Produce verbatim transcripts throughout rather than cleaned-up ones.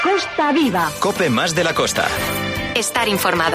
Costa Viva. COPE más de la costa. Estar informado.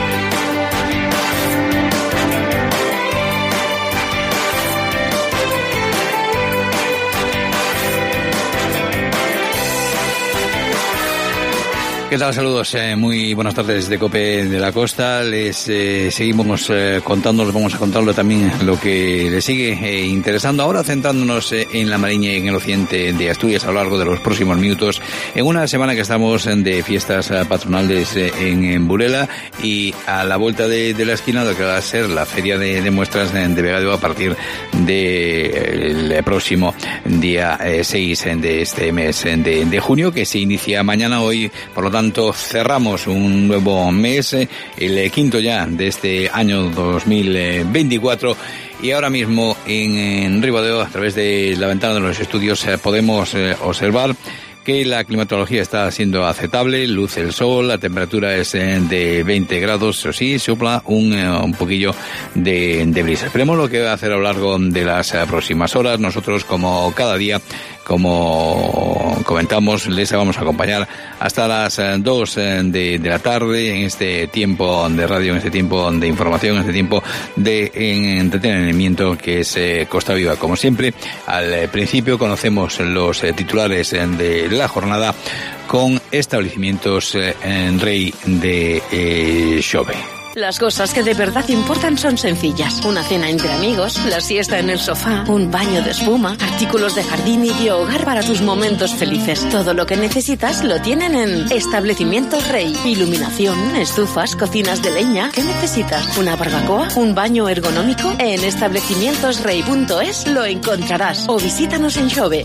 ¿Qué tal? Saludos, eh, muy buenas tardes de COPE de la Costa. Les eh, seguimos eh, contando, les vamos a contarlo también lo que les sigue eh, interesando. Ahora centrándonos eh, en la Mariña y en el occidente de Asturias a lo largo de los próximos minutos, en una semana que estamos de fiestas eh, patronales eh, en, en Burela y a la vuelta de, de la esquina lo que va a ser la feria de, de muestras de, de Vegadeo a partir del de, próximo día eh, seis de este mes de, de junio, que se inicia mañana. Hoy, por lo tanto, tanto cerramos un nuevo mes, el quinto ya de este año dos mil veinticuatro, y ahora mismo en, en Ribadeo, a través de la ventana de los estudios, eh, podemos eh, observar que la climatología está siendo aceptable, luce el sol, la temperatura es eh, de veinte grados, o sí, sopla un, eh, un poquillo de, de brisa. Esperemos lo que va a hacer a lo largo de las eh, próximas horas. Nosotros, como cada día, como comentamos, les vamos a acompañar hasta las dos de, de la tarde en este tiempo de radio, en este tiempo de información, en este tiempo de entretenimiento que es eh, Costa Viva. Como siempre, al principio conocemos los eh, titulares de la jornada con establecimientos eh, en Rey de eh, Xove. Las cosas que de verdad importan son sencillas. Una cena entre amigos, la siesta en el sofá, un baño de espuma, artículos de jardín y de hogar para tus momentos felices. Todo lo que necesitas lo tienen en Establecimientos Rey. Iluminación, estufas, cocinas de leña. ¿Qué necesitas? ¿Una barbacoa? ¿Un baño ergonómico? En establecimientos rey punto es lo encontrarás. O visítanos en Xove.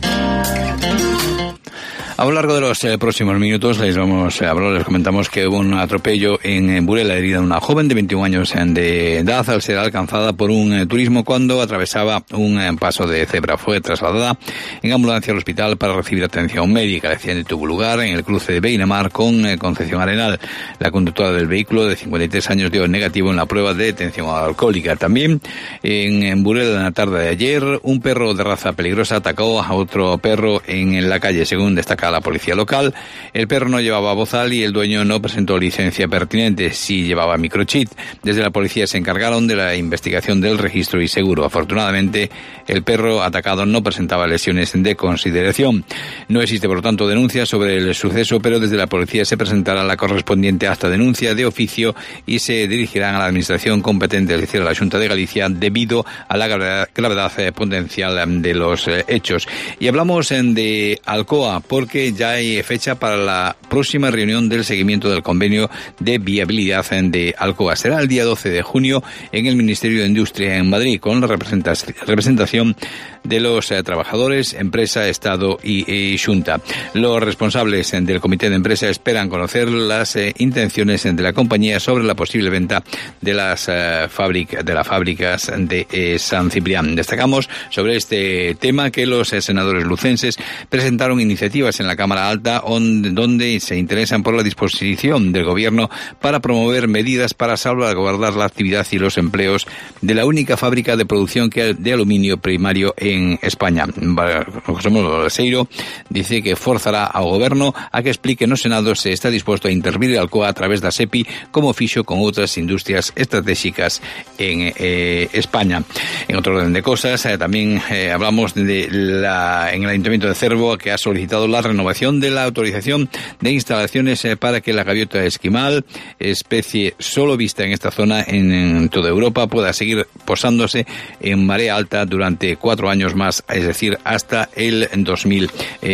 A lo largo de los eh, próximos minutos les vamos a hablar, les comentamos que hubo un atropello en, en Burela, herida una joven de veintiún años de edad al ser alcanzada por un eh, turismo cuando atravesaba un eh, paso de cebra. Fue trasladada en ambulancia al hospital para recibir atención médica. El accidente tuvo lugar en el cruce de Beinamar con eh, Concepción Arenal. La conductora del vehículo, de cincuenta y tres años, dio negativo en la prueba de detención alcohólica. También en, en Burela, en la tarde de ayer, un perro de raza peligrosa atacó a otro perro en la calle, según destaca la policía local. El perro no llevaba bozal y el dueño no presentó licencia pertinente. Sí llevaba microchip. Desde la policía se encargaron de la investigación del registro y seguro. Afortunadamente, el perro atacado no presentaba lesiones de consideración. No existe, por lo tanto, denuncia sobre el suceso, pero desde la policía se presentará la correspondiente acta de denuncia de oficio y se dirigirán a la administración competente, es decir, a la Xunta de Galicia, debido a la gravedad, gravedad eh, potencial de los eh, hechos. Y hablamos eh, de Alcoa, porque que ya hay fecha para la próxima reunión del seguimiento del convenio de viabilidad de Alcoa. Será el día doce de junio en el Ministerio de Industria en Madrid, con la representación de los eh, trabajadores, empresa, Estado y, y Xunta. Los responsables del comité de empresa esperan conocer las eh, intenciones de la compañía sobre la posible venta de las eh, fábricas de las fábricas de eh, San Ciprián. Destacamos sobre este tema que los eh, senadores lucenses presentaron iniciativas en la Cámara Alta on, donde se interesan por la disposición del Gobierno para promover medidas para salvaguardar la actividad y los empleos de la única fábrica de producción que de aluminio primario en España. José Manuel Balseiro dice que forzará ao Goberno a que explique no Senado se está dispuesto a intervir Alcoa a través da SEPI como fixo con outras industrias estratégicas en eh, España. En otro orden de cosas, eh, también eh, hablamos de la, en el Ayuntamiento de Cervo, que ha solicitado la renovación de la autorización de instalaciones eh, para que la gaviota esquimal, especie solo vista en esta zona en, en toda Europa, pueda seguir posándose en marea alta durante cuatro años más, es decir, hasta el dos mil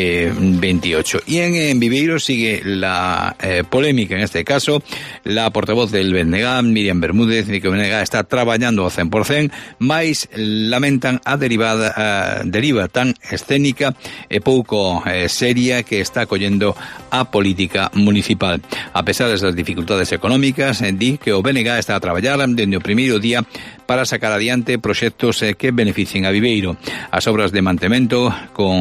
veintiocho. Y en, en Viveiro sigue la eh, polémica, en este caso, la portavoz del B N G, Miriam Bermúdez, dice que o B N G está traballando ao cen por cen, mais lamentan a derivada a deriva tan escénica e pouco eh, seria que está acollendo a política municipal. A pesar das dificultades económicas, eh, di que o B N G está a traballar dende o primeiro día para sacar adiante proxectos eh, que beneficien a Viveiro. As obras de mantemento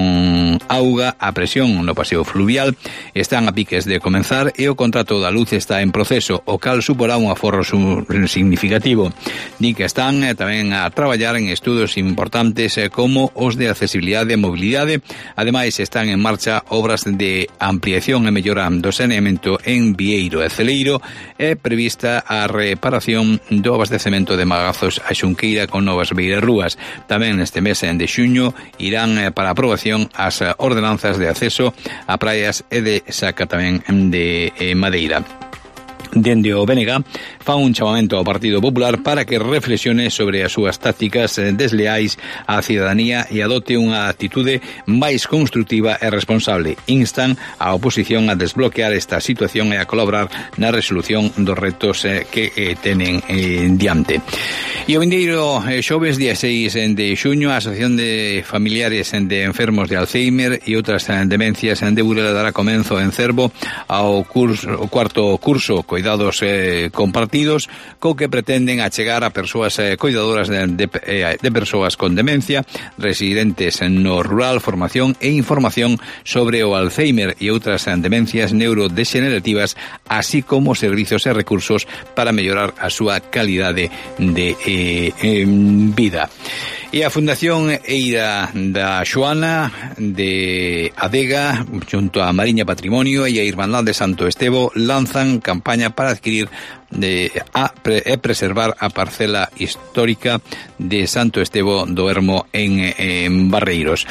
con auga a presión no paseo fluvial están a piques de comenzar e o contrato da luz está en proceso, o cal suporá un aforro significativo. Di que están eh, tamén a traballar en estudos importantes eh, como os de accesibilidade e mobilidade. Ademais, están en marcha obras de ampliación e mellora do saneamento en Vieiro e Celeiro é prevista a reparación do abastecemento de magazos a Xunqueira con novas beirarrúas. Tamén neste mes de xuño irán para aprobación as ordenanzas de acceso a praias e de saca tamén de Madeira. Dende o B N G fa un chamamento ao Partido Popular para que reflexione sobre as súas tácticas desleais á cidadanía e adote unha actitude máis constructiva e responsable. Instan a oposición a desbloquear esta situación e a colaborar na resolución dos retos que tenen diante. E o vindeiro xoves, día seis de xuño, a Asociación de Familiares de Enfermos de Alzheimer e outras demencias de Burela dará comenzo en Cervo ao curso, o cuarto curso Cuidados eh, Compartidos, co que pretenden achegar a persoas eh, cuidadoras de, de, de persoas con demencia, residentes no rural, formación e información sobre o Alzheimer e outras demencias neurodegenerativas, así como servizos e recursos para mellorar a súa calidade de eh, eh, vida. E a Fundación Eira da Xoana de Adega, junto a Mariña Patrimonio e a Irmandade de Santo Estevo, lanzan campaña para adquirir de, a, pre, e preservar a parcela histórica de Santo Estevo do Ermo en, en Barreiros.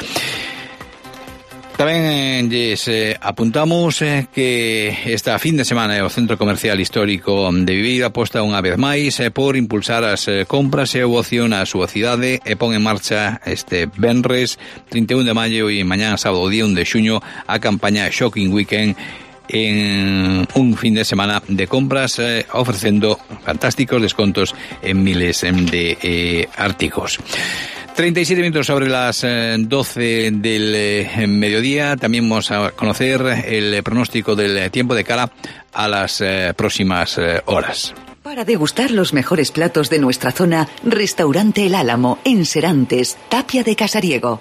Tamén lles eh, apuntamos eh, que esta fin de semana o Centro Comercial Histórico de Viveiro aposta unha vez máis eh, por impulsar as eh, compras e o ocio na súa cidade e pon en marcha este venres trinta e un de maio e mañá sábado día un de xuño a campaña Shopping Weekend en un fin de semana de compras eh, ofrecendo fantásticos descontos en miles de eh, artigos. treinta y siete minutos sobre las doce del eh, mediodía. También vamos a conocer el pronóstico del tiempo de cara a las eh, próximas eh, horas. Para degustar los mejores platos de nuestra zona, Restaurante El Álamo, en Serantes, Tapia de Casariego.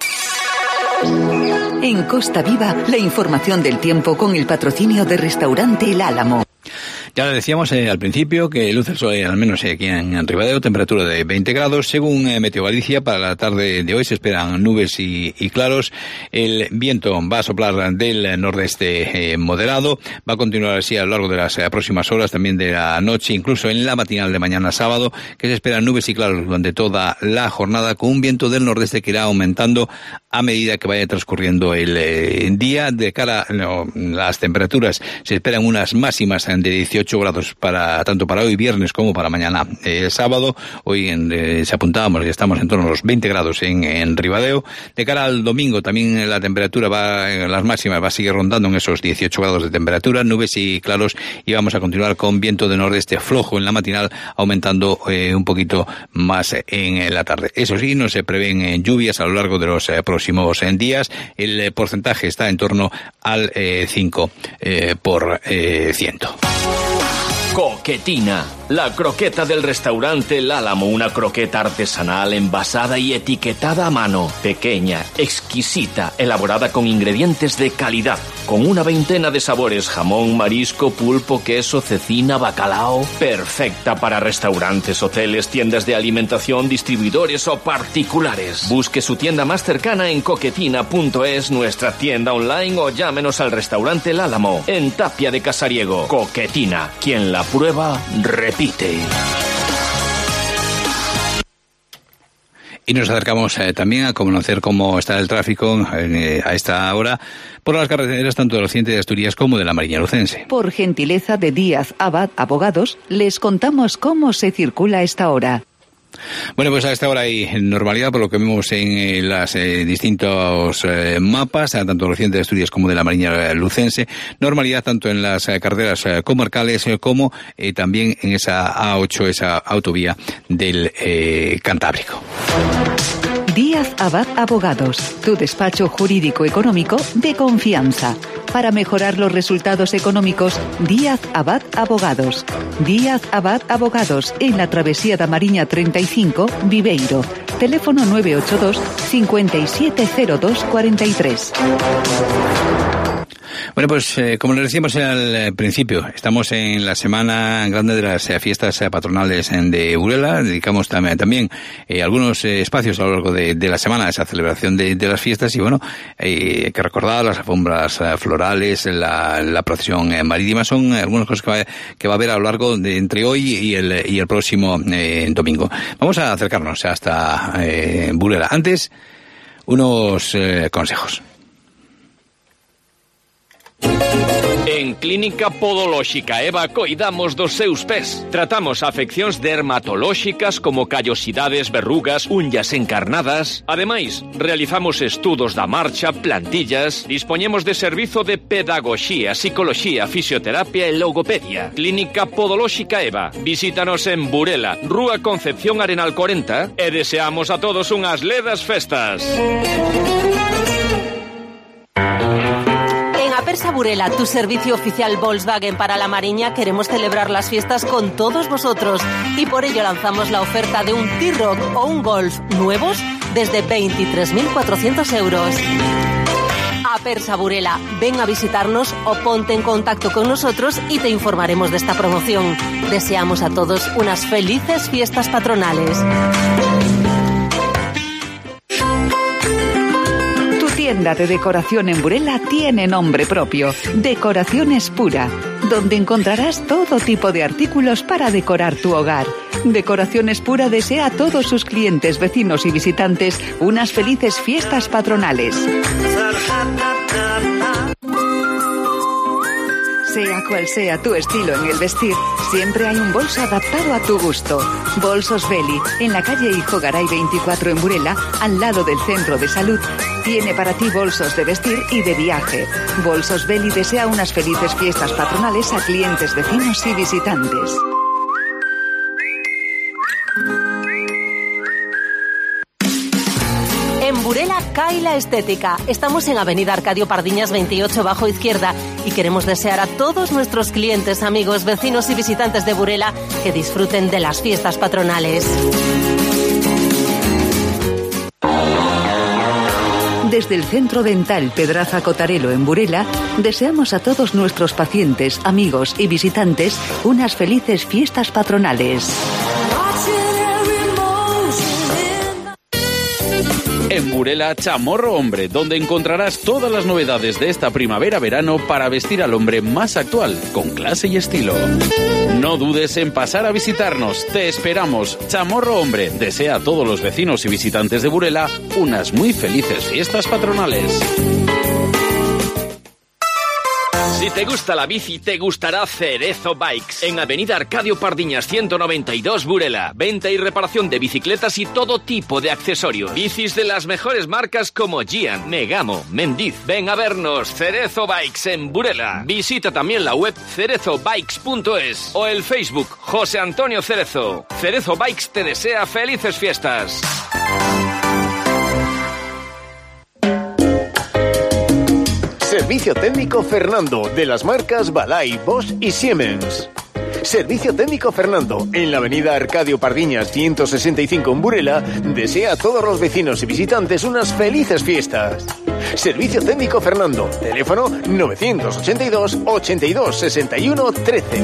En Costa Viva, la información del tiempo con el patrocinio de Restaurante El Álamo. Ya le decíamos eh, al principio que luce el sol, eh, al menos eh, aquí en Ribadeo, temperatura de veinte grados. Según eh, Meteo Galicia, para la tarde de hoy se esperan nubes y, y claros. El viento va a soplar del nordeste eh, moderado. Va a continuar así a lo largo de las eh, próximas horas, también de la noche, incluso en la matinal de mañana sábado, que se esperan nubes y claros durante toda la jornada, con un viento del nordeste que irá aumentando a medida que vaya transcurriendo el eh, día. De cara a no, las temperaturas, se esperan unas máximas de dieciocho grados para tanto para hoy viernes como para mañana eh, sábado. Hoy en, eh, se apuntábamos que estamos en torno a los veinte grados en, en Ribadeo. De cara al domingo también la temperatura va, las máximas va a seguir rondando en esos dieciocho grados de temperatura, nubes y claros, y vamos a continuar con viento de nordeste flojo en la matinal, aumentando eh, un poquito más en la tarde. Eso sí, no se prevén eh, lluvias a lo largo de los eh, próximos eh, días. El eh, porcentaje está en torno al eh, cinco por ciento. Coquetina, la croqueta del restaurante El Álamo, una croqueta artesanal envasada y etiquetada a mano, pequeña, exquisita, elaborada con ingredientes de calidad, con una veintena de sabores: jamón, marisco, pulpo, queso, cecina, bacalao, perfecta para restaurantes, hoteles, tiendas de alimentación, distribuidores o particulares. Busque su tienda más cercana en coquetina punto es, nuestra tienda online, o llámenos al restaurante El Álamo, en Tapia de Casariego. Coquetina, quien la prueba, repite. Y nos acercamos eh, también a conocer cómo está el tráfico eh, a esta hora por las carreteras tanto del occidente de Asturias como de la Mariña Lucense. Por gentileza de Díaz Abad Abogados, les contamos cómo se circula a esta hora. Bueno, pues a esta hora hay normalidad por lo que vemos en los eh, distintos eh, mapas, tanto del occidente de Asturias como de la Mariña Lucense. Normalidad tanto en las eh, carreteras eh, comarcales eh, como eh, también en esa A ocho, esa autovía del eh, Cantábrico. Díaz Abad Abogados, tu despacho jurídico económico de confianza. Para mejorar los resultados económicos, Díaz Abad Abogados. Díaz Abad Abogados, en la Travesía da Mariña treinta y cinco, Viveiro. Teléfono nueve ocho dos, cinco siete cero dos cuatro tres. Bueno, pues eh, como les decíamos al principio, estamos en la semana grande de las eh, fiestas eh, patronales en de Burela. Dedicamos también, también eh, algunos eh, espacios a lo largo de, de la semana a esa celebración de, de las fiestas y bueno, eh, hay que recordar las alfombras eh, florales, la, la procesión eh, marítima, son eh, algunas cosas que va, que va a haber a lo largo de entre hoy y el, y el próximo eh, domingo. Vamos a acercarnos hasta eh, Burela. Antes, unos eh, consejos. En Clínica Podolóxica Eva coidamos dos seus pés. Tratamos afeccións dermatolóxicas como callosidades, verrugas, unllas encarnadas. Ademais, realizamos estudos da marcha, plantillas. Dispoñemos de servizo de pedagogía, psicología, fisioterapia e logopedia. Clínica Podolóxica Eva. Visítanos en Burela, Rúa Concepción Arenal cuarenta e deseamos a todos unhas ledas festas. Apersa Burela, tu servicio oficial Volkswagen para la Mariña, queremos celebrar las fiestas con todos vosotros y por ello lanzamos la oferta de un T-Roc o un Golf nuevos desde veintitrés mil cuatrocientos euros. Apersa Burela, ven a visitarnos o ponte en contacto con nosotros y te informaremos de esta promoción. Deseamos a todos unas felices fiestas patronales. Tienda de decoración en Burela tiene nombre propio, Decoraciones Pura, donde encontrarás todo tipo de artículos para decorar tu hogar. Decoraciones Pura desea a todos sus clientes, vecinos y visitantes unas felices fiestas patronales. Sea cual sea tu estilo en el vestir, siempre hay un bolso adaptado a tu gusto. Bolsos Beli, en la calle Hijo Garay veinticuatro en Burela, al lado del Centro de Salud, tiene para ti bolsos de vestir y de viaje. Bolsos Beli desea unas felices fiestas patronales a clientes, vecinos y visitantes. En Burela cae la estética. Estamos en Avenida Arcadio Pardiñas veintiocho bajo izquierda y queremos desear a todos nuestros clientes, amigos, vecinos y visitantes de Burela que disfruten de las fiestas patronales. Desde el Centro Dental Pedraza Cotarelo en Burela, deseamos a todos nuestros pacientes, amigos y visitantes unas felices fiestas patronales. En Burela, Chamorro Hombre, donde encontrarás todas las novedades de esta primavera-verano para vestir al hombre más actual, con clase y estilo. No dudes en pasar a visitarnos, te esperamos. Chamorro Hombre desea a todos los vecinos y visitantes de Burela unas muy felices fiestas patronales. Si te gusta la bici, te gustará Cerezo Bikes. En Avenida Arcadio Pardiñas ciento noventa y dos, Burela. Venta y reparación de bicicletas y todo tipo de accesorios. Bicis de las mejores marcas como Gian, Megamo, Mendiz. Ven a vernos, Cerezo Bikes en Burela. Visita también la web cerezo bikes punto es o el Facebook José Antonio Cerezo. Cerezo Bikes te desea felices fiestas. Servicio técnico Fernando, de las marcas Balay, Bosch y Siemens. Servicio técnico Fernando, en la avenida Arcadio Pardiñas ciento sesenta y cinco en Burela, desea a todos los vecinos y visitantes unas felices fiestas. Servicio técnico Fernando, teléfono novecientos ochenta y dos, ochenta y dos, sesenta y uno, trece.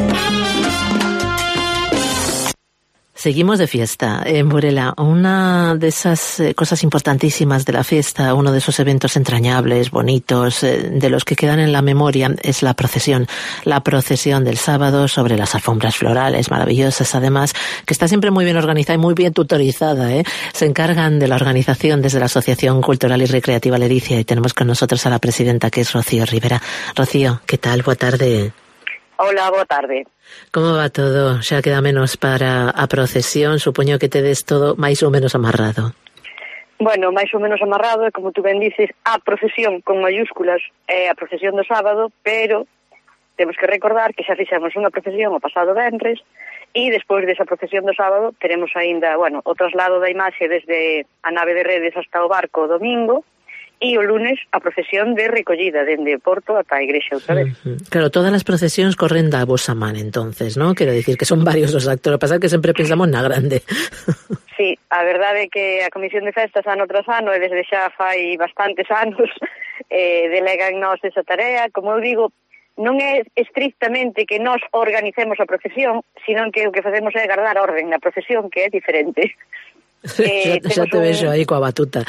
Seguimos de fiesta en Burela. Una de esas eh, cosas importantísimas de la fiesta, uno de esos eventos entrañables, bonitos, eh, de los que quedan en la memoria, es la procesión. La procesión del sábado sobre las alfombras florales, maravillosas además, que está siempre muy bien organizada y muy bien tutorizada, ¿eh? Se encargan de la organización desde la Asociación Cultural y Recreativa Ledicia y tenemos con nosotros a la presidenta, que es Rocío Rivera. Rocío, ¿qué tal? Boa tarde. Hola, boa tarde. Como va todo? Xa queda menos para a procesión, supoño que tedes todo máis ou menos amarrado. Bueno, máis ou menos amarrado, e como tú ben dices, a procesión con mayúsculas é a procesión do sábado, pero temos que recordar que xa fixemos unha procesión o pasado venres e despois desa procesión do sábado teremos aínda, bueno, o traslado da imaxe desde a nave de redes hasta o barco o domingo, e o lunes a procesión de recollida dende Porto ata a igrexa outra vez. Uh-huh. Claro, todas as procesións corren da vosa man, entonces, ¿no? Quero dicir que son varios os actores, a pasar que sempre pensamos na grande. Sí, a verdade é que a Comisión de Festas ano tras ano, e desde xa fai bastantes anos, eh, delega en nós esa tarea. Como eu digo, non é estrictamente que nós organicemos a procesión, sino que o que facemos é guardar orden na procesión, que é diferente. Eh, xa, xa te un... vexo aí coa batuta.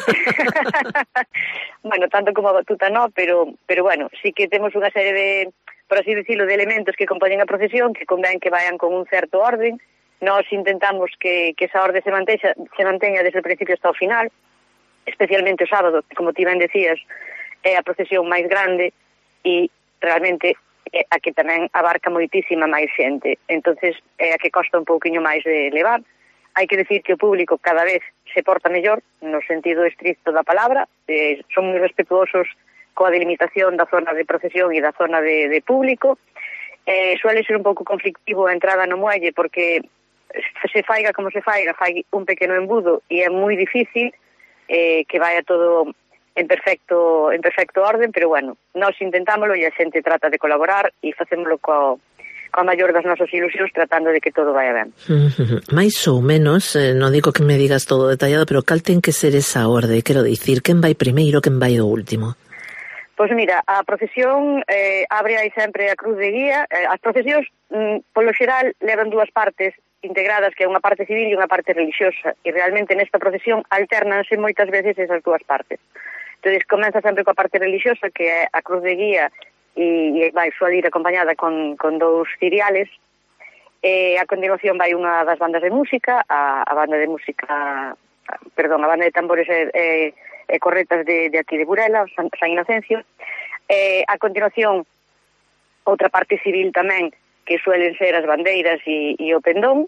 Bueno, tanto como a batuta no, pero, pero bueno, sí que temos unha serie de, por así decirlo, de elementos que compoñen a procesión, que convén que vayan con un certo orden. Nós intentamos que, que esa orde se mantexa, se manteña desde o principio hasta o final, especialmente o sábado, que, como ti ben decías, é a procesión máis grande e realmente é a que tamén abarca moitísima máis xente. Entonces é a que costa un pouquiño máis de levar. Hai que decir que o público cada vez se porta mellor, no sentido estricto da palabra, eh, son moi respetuosos coa delimitación da zona de procesión e da zona de, de público. Eh, suele ser un pouco conflictivo a entrada no muelle porque se faiga como se faiga, fai un pequeno embudo e é moi difícil eh, que vaya todo en perfecto en perfecto orden, pero bueno, nós intentámoslo e a xente trata de colaborar e facémoslo co, coa maior das nosas ilusións, tratando de que todo vaya ben. Uh-huh. Mais ou menos, eh, non digo que me digas todo detallado, pero cal ten que ser esa orde? Quero dicir, quen vai primeiro, quen vai do último? Pois mira, a procesión eh, abre aí sempre a cruz de guía. Eh, as procesións, mm, polo xeral, levan dúas partes integradas, que é unha parte civil e unha parte religiosa, e realmente nesta procesión alternanse moitas veces esas dúas partes. Entón, comeza sempre coa parte religiosa, que é a cruz de guía, e, e vai suele ir acompañada con, con dous ciriales. E a continuación vai unha das bandas de música, a, a banda de música, perdón, a banda de tambores e, e, e corretas de, de aquí de Burela, San, San Inocencio. E a continuación, outra parte civil tamén, que suelen ser as bandeiras e, e o pendón,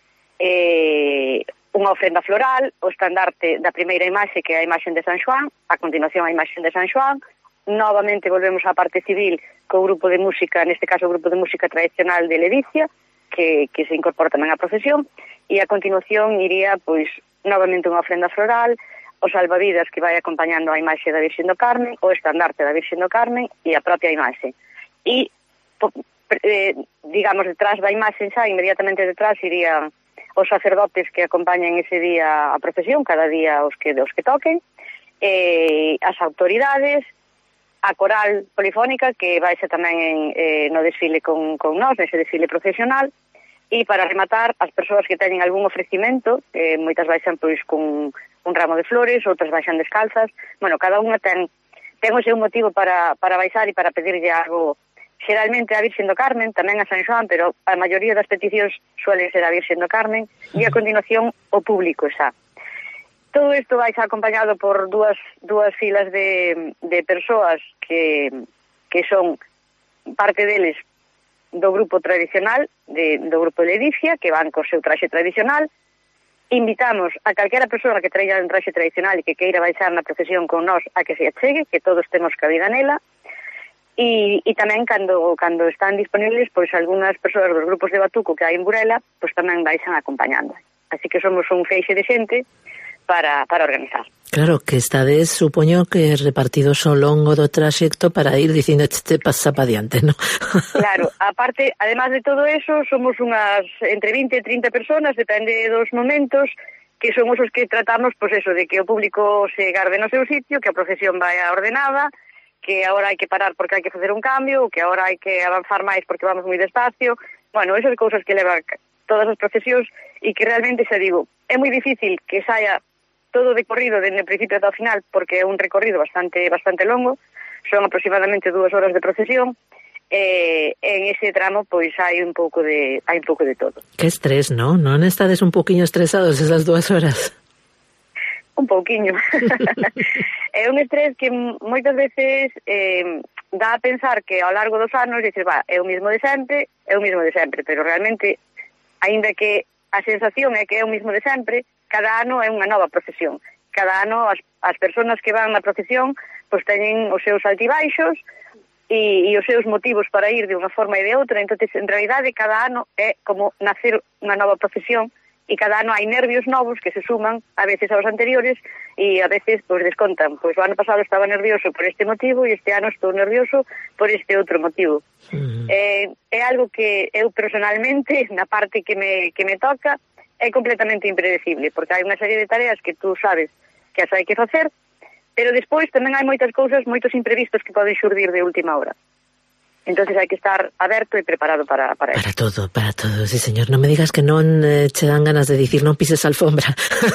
e unha ofrenda floral, o estandarte da primeira imaxe, que é a imaxe de San Xoán, a continuación a imaxe de San Xoán. Novamente volvemos á parte civil co grupo de música, neste caso o grupo de música tradicional de Ledicia, que, que se incorpora tamén á procesión, e a continuación iría, pois, novamente unha ofrenda floral, os salvavidas que vai acompañando a imaxe da Virxen do Carmen, o estandarte da Virxen do Carmen e a propia imaxe. E, eh, digamos, detrás da imaxe xa, inmediatamente detrás, irían os sacerdotes que acompañan ese día a procesión, cada día os que, os que toquen, eh, as autoridades, a coral polifónica, que vai ser tamén en, eh, no desfile con, con nós, nese desfile procesional, e para rematar, as persoas que teñen algún ofrecimento, eh, moitas baixan pois con un ramo de flores, outras baixan descalzas. Bueno, cada unha ten, ten o seu motivo para, para baixar e para pedirlle algo, xeralmente a Virxen do Carmen, tamén a San Xoán, pero a maioría das peticións suelen ser a Virxen do Carmen, e a continuación o público xa. Todo isto vai xa acompañado por dúas, dúas filas de, de persoas que, que son parte deles do grupo tradicional, de, do grupo de Ledicia, que van co seu traxe tradicional. Invitamos a calquera persoa que traia un traxe tradicional e que queira baixar na procesión con nós a que se achegue, que todos temos cabida nela. E, e tamén cando, cando están disponibles, pois algunhas persoas dos grupos de Batuco que hai en Burela, pois tamén baixan acompañando. Así que somos un feixe de xente para, para organizar. Claro, que estades, supoño que repartidos ao longo do traxecto para ir dicindo este pasa pa diante, ¿no? Claro, aparte, además de todo eso, somos unhas entre vinte e trinta personas, depende dos momentos, que somos os que tratamos, pois eso, de que o público se garde no seu sitio, que a procesión vaya ordenada, que agora hai que parar porque hai que facer un cambio, que agora hai que avanzar máis porque vamos moi despacio. Bueno, esas cousas que levan todas as procesións e que realmente, xa digo, é moi difícil que saia todo de corrido dende o principio ata o final porque é un recorrido bastante bastante longo, son aproximadamente dúas horas de procesión, e en ese tramo pois hai un pouco de hai un pouco de todo. Que estrés, non? Non estades un pouquiño estresados esas dúas horas? Un pouquiño. É un estrés que moitas veces eh, dá a pensar que ao largo dos anos dices, va, é o mismo de sempre, é o mismo de sempre, pero realmente, aínda que a sensación é que é o mismo de sempre, cada ano é unha nova procesión. Cada ano as, as persoas que van na procesión pois teñen os seus altibaixos e, e os seus motivos para ir de unha forma e de outra. Entón, en realidade, cada ano é como nacer unha nova procesión e cada ano hai nervios novos que se suman a veces aos anteriores e a veces pois descontan. Pois o ano pasado estaba nervioso por este motivo e este ano estou nervioso por este outro motivo. Uh-huh. Eh, é algo que eu personalmente, na parte que me, que me toca, é completamente impredecible, porque hai unha serie de tareas que tú sabes que as hai que facer, pero despois tamén hai moitas cousas, moitos imprevistos que poden xurdir de última hora. Entonces hai que estar aberto e preparado para, para Para eso. todo, para todo, sí señor. Non me digas que non eh, che dan ganas de dicir non pises alfombra.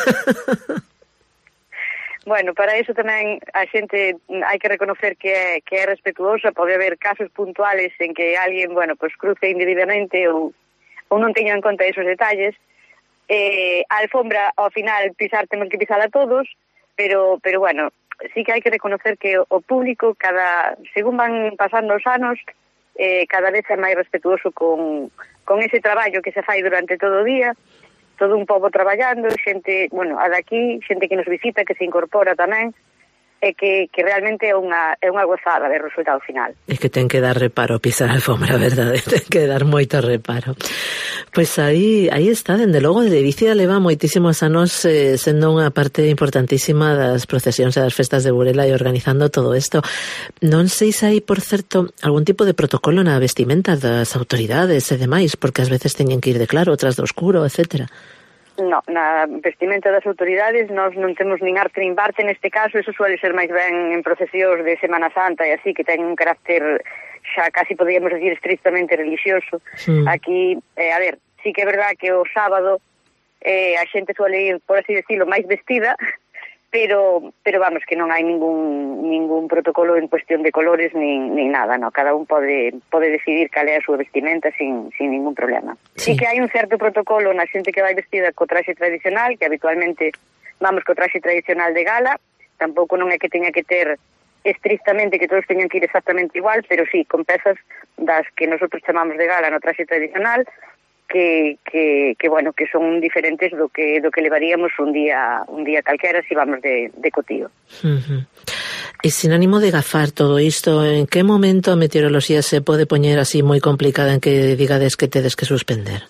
Bueno, para eso tamén a xente hai que reconocer que é, que é respetuosa. Pode haber casos puntuales en que alguén, bueno, pues cruce indebidamente ou, ou non teña en conta esos detalles. Eh, a alfombra, ao final, pisar, temos que pisar a todos, pero, pero bueno, sí que hai que reconocer que o público, cada según van pasando os anos, eh, cada vez é máis respetuoso con, con ese traballo que se fai durante todo o día, todo un pobo traballando, xente, bueno, a daqui, xente que nos visita, que se incorpora tamén, e que, que realmente é unha, é unha gozada ver o resultado final. É que ten que dar reparo pisar a alfombra, verdade? Ten que dar moito reparo. Pois aí, aí está, dende logo, de Vicia leva moitísimos anos eh, sendo unha parte importantísima das procesións e das festas de Burela e organizando todo isto. Non sei se hai, por certo, algún tipo de protocolo na vestimenta das autoridades e demais, porque ás veces teñen que ir de claro, outras de oscuro, etcétera. No, na vestimenta das autoridades nós non temos nin arte nin parte neste caso, eso suele ser máis ben en procesións de Semana Santa e así, que ten un carácter xa casi podríamos decir estrictamente religioso. Sí. Aquí, eh, a ver, sí que é verdad que o sábado eh, a xente suele ir, por así decirlo, máis vestida, pero pero vamos, que non hai ningún ningún protocolo en cuestión de colores nin, nin nada, no, cada un pode pode decidir cal é a súa vestimenta sin, sin ningún problema. Sí. Sí que hai un certo protocolo na xente que vai vestida co traxe tradicional, que habitualmente vamos co traxe tradicional de gala, tampouco non é que teña que ter estrictamente que todos teñan que ir exactamente igual, pero sí, con pezas das que nosotros chamamos de gala no traxe tradicional, que, que, que bueno, que son diferentes do que do que levaríamos un día un día calquera si vamos de, de cotío. Uh-huh. E sin ánimo de gafar todo isto, en que momento a meteoroloxía se pode poñer así moi complicada en que digades que tedes que suspender?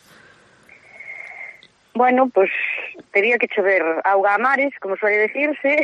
Bueno, pues tería que chover auga a mares, como suele decirse.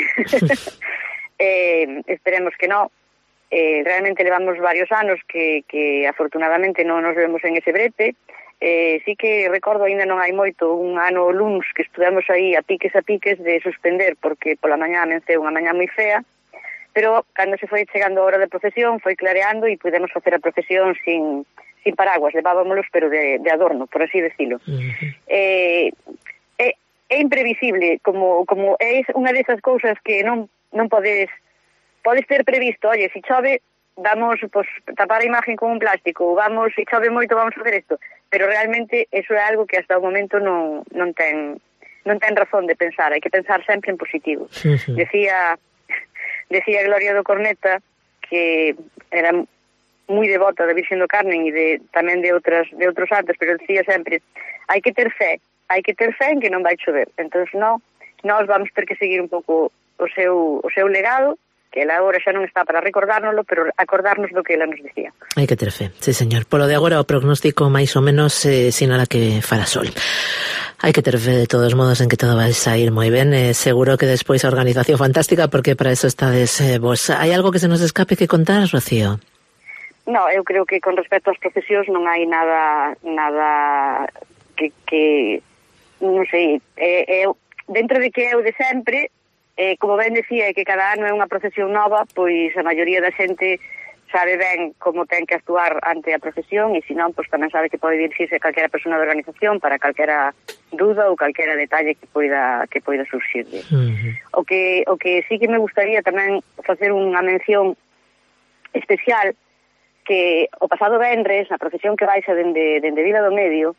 eh, esperemos que no. Eh, realmente levamos varios anos que, que afortunadamente non nos vemos en ese brete. Eh, sí que recordo, ainda non hai moito, un ano luns que estudamos aí a piques a piques de suspender, porque pola mañá amenceu unha mañá moi fea, pero cando se foi chegando a hora de procesión foi clareando e pudemos facer a procesión sin, sin paraguas, levábamolos pero de, de adorno, por así decirlo. Uh-huh. eh, é, é imprevisible, como, como é unha desas cousas que non, non podes podes ter previsto, oye, si chove vamos pues, tapar a imagen con un plástico, vamos, si chove moito vamos a hacer isto, pero realmente eso é algo que hasta o momento non, non ten non ten razón de pensar, hai que pensar sempre en positivo. Sí, sí. Decía decía Gloria do Corneta que era moi devota da Virxen do Carmen e de, tamén de outras de outros santos, pero decía sempre, hai que ter fe, hai que ter fe en que non vai chover. Entón, non, nós vamos ter que seguir un pouco o seu, o seu legado, que ela agora xa non está para recordárnoslo, pero acordarnos do que ela nos decía. Hai que ter fe, sí señor. Polo de agora o prognóstico máis ou menos eh, sinala que fará sol. Hai que ter fe de todos modos en que todo vai sair moi ben. Eh, seguro que despois a organización fantástica, porque para eso estades eh, vos. Hai algo que se nos escape que contar, Rocío? No, eu creo que con respecto ás procesións non hai nada nada que, que non sei, eh, eu, dentro de que é o de sempre. Eh, como ben decía, que cada ano é unha procesión nova, pois a maioría da xente sabe ben como ten que actuar ante a procesión e se non, pois tamén sabe que pode dirixirse a calquera persona da organización para calquera duda ou calquera detalle que poida que poida surxirle. Uh-huh. O que o que sí que me gustaría tamén facer unha mención especial, que o pasado venres, na procesión que baixa dende, dende Vila do Medio,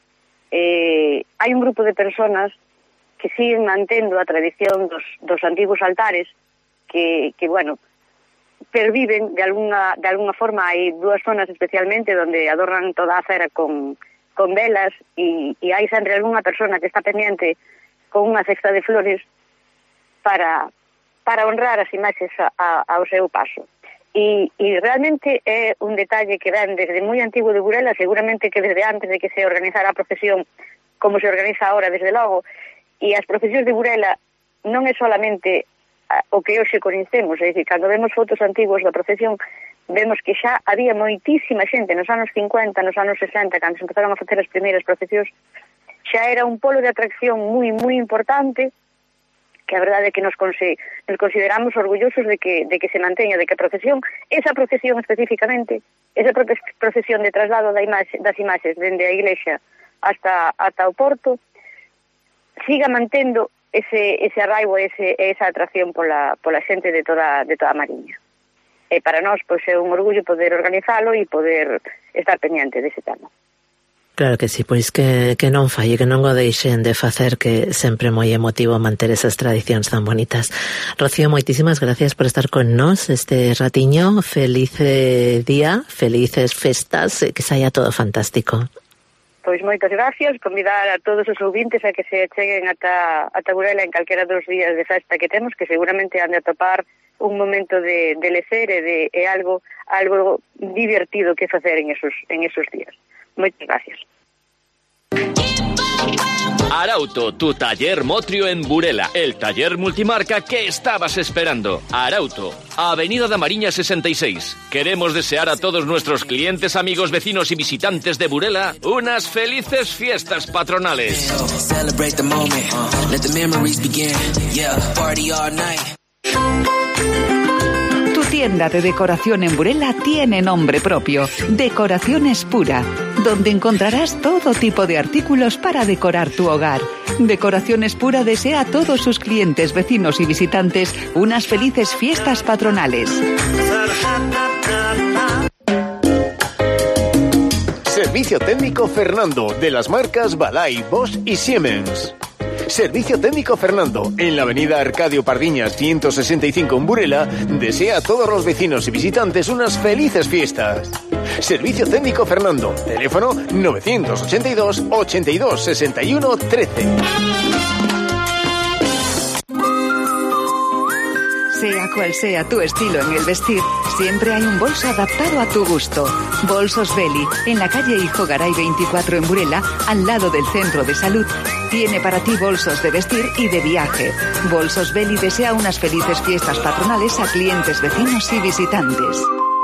eh, hai un grupo de personas que siguen mantendo a tradición dos, dos antigos altares que, que, bueno, perviven de alguna, de alguna forma. Hai dúas zonas especialmente onde adornan toda a acera con, con velas e, e hai sempre alguna persona que está pendiente con unha cesta de flores para, para honrar as imaxes a, a, ao seu paso. E, e realmente é un detalle que ven desde moi antigo de Burela, seguramente que desde antes de que se organizara a procesión como se organiza ahora, desde logo. E as procesións de Burela non é solamente o que hoxe coñecemos, é dicir, cando vemos fotos antigos da procesión, vemos que xa había moitísima xente nos anos cincuenta, nos anos sesenta, cando se empezaron a facer as primeiras procesións, xa era un polo de atracción moi, moi importante, que a verdade é que nos, conse, nos consideramos orgullosos de que, de que se manteña, de que a procesión, esa procesión específicamente, esa procesión de traslado da imaxe, das imaxes dende a iglesia hasta, hasta o porto, siga mantendo ese, ese arraigo, ese, esa atracción pola, pola xente de toda, de toda a Mariña. E para nós, pois, é un orgullo poder organizalo e poder estar pendiente dese tema. Claro que sí, pois que, que non falle, que non o deixen de facer, que sempre moi emotivo manter esas tradicións tan bonitas. Rocío, moitísimas gracias por estar con nós este ratiño. Feliz día, felices festas, que saia todo fantástico. Pois moitas gracias, convidar a todos os ouvintes a que se cheguen ata, ata Burela en calquera dos días de festa que temos, que seguramente han de atopar un momento de, de lecer e de e algo algo divertido que facer en esos, en esos días. Muchas gracias. Arauto, tu taller Motrio en Burela, el taller multimarca que estabas esperando. Arauto, Avenida da Mariña sesenta y seis. Queremos desear a todos nuestros clientes, amigos, vecinos y visitantes de Burela unas felices fiestas patronales. Tienda de decoración en Burela tiene nombre propio, Decoraciones Pura, donde encontrarás todo tipo de artículos para decorar tu hogar. Decoraciones Pura desea a todos sus clientes, vecinos y visitantes unas felices fiestas patronales. Servicio técnico Fernando, de las marcas Balay, Bosch y Siemens. Servicio técnico Fernando, en la avenida Arcadio Pardiñas ciento sesenta y cinco en Burela, desea a todos los vecinos y visitantes unas felices fiestas. Servicio técnico Fernando, teléfono novecientos ochenta y dos, ochenta y dos, sesenta y uno, trece. Sea cual sea tu estilo en el vestir, siempre hay un bolso adaptado a tu gusto. Bolsos Beli, en la calle Hijo Garay veinticuatro en Burela, al lado del Centro de Salud. Tiene para ti bolsos de vestir y de viaje. Bolsos Beli desea unas felices fiestas patronales a clientes, vecinos y visitantes.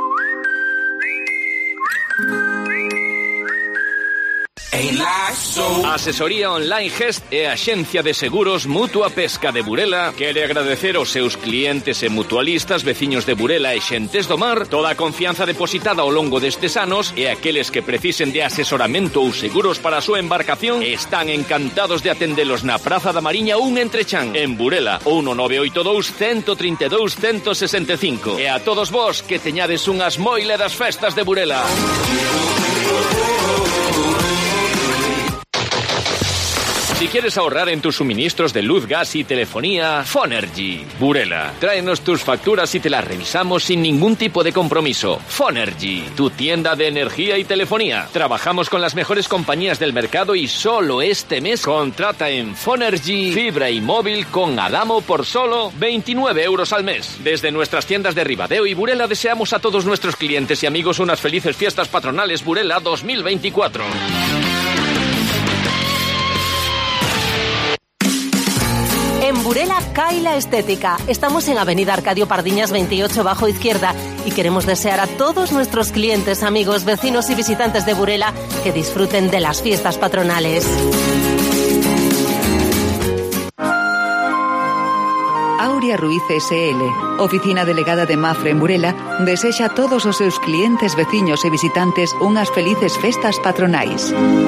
Asesoría Online Gest e Axencia de Seguros Mutua Pesca de Burela quere agradecer aos seus clientes e mutualistas, veciños de Burela e xentes do mar, toda a confianza depositada ao longo destes anos, e aqueles que precisen de asesoramento ou seguros para a súa embarcación están encantados de atendelos na Praza da Mariña un Entrechan, en Burela, ou no nove oito dous, uno cero tres dous, uno cero seis cinco. E a todos vos que teñades unhas moi ledas festas de Burela. Si quieres ahorrar en tus suministros de luz, gas y telefonía, Fonergy. Burela, tráenos tus facturas y te las revisamos sin ningún tipo de compromiso. Fonergy, tu tienda de energía y telefonía. Trabajamos con las mejores compañías del mercado y solo este mes contrata en Fonergy fibra y móvil con Adamo por solo veintinueve euros al mes. Desde nuestras tiendas de Ribadeo y Burela deseamos a todos nuestros clientes y amigos unas felices fiestas patronales Burela dos mil veinticuatro. En Burela cae la estética. Estamos en Avenida Arcadio Pardiñas veintiocho bajo izquierda y queremos desear a todos nuestros clientes, amigos, vecinos y visitantes de Burela que disfruten de las fiestas patronales. Aurea Ruiz S L, oficina delegada de Mafre en Burela, desexa a todos os seus clientes, veciños e visitantes unhas felices festas patronais.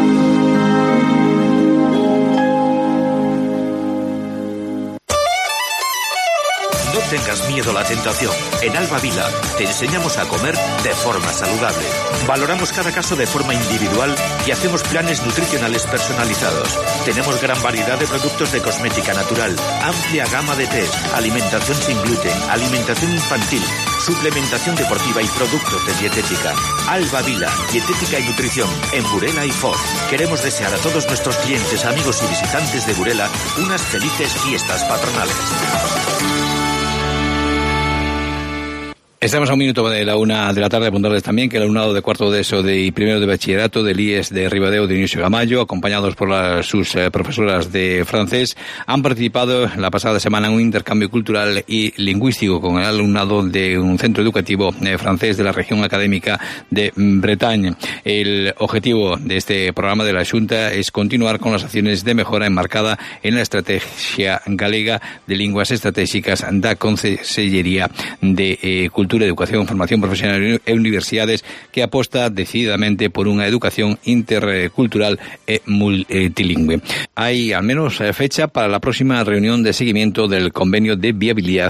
No tengas miedo a la tentación. En Alba Vila te enseñamos a comer de forma saludable. Valoramos cada caso de forma individual y hacemos planes nutricionales personalizados. Tenemos gran variedad de productos de cosmética natural, amplia gama de tés, alimentación sin gluten, alimentación infantil, suplementación deportiva y productos de dietética. Alba Vila, dietética y nutrición, en Burela y Foz. Queremos desear a todos nuestros clientes, amigos y visitantes de Burela unas felices fiestas patronales. Estamos a un minuto de la una de la tarde. Apuntarles también que el alumnado de cuarto de ESO de, y primero de bachillerato del I E S de Ribadeo de Inicio Gamayo, acompañados por las, sus eh, profesoras de francés, han participado la pasada semana en un intercambio cultural y lingüístico con el alumnado de un centro educativo eh, francés de la región académica de Bretagne. El objetivo de este programa de la Xunta es continuar con las acciones de mejora enmarcada en la Estrategia Galega de Linguas Estratégicas da Consellería de eh, Cultura, Educación, Formación Profesional e Universidades, que aposta decididamente por unha educación intercultural e multilingüe. Hay al menos fecha para la próxima reunión de seguimiento del convenio de viabilidad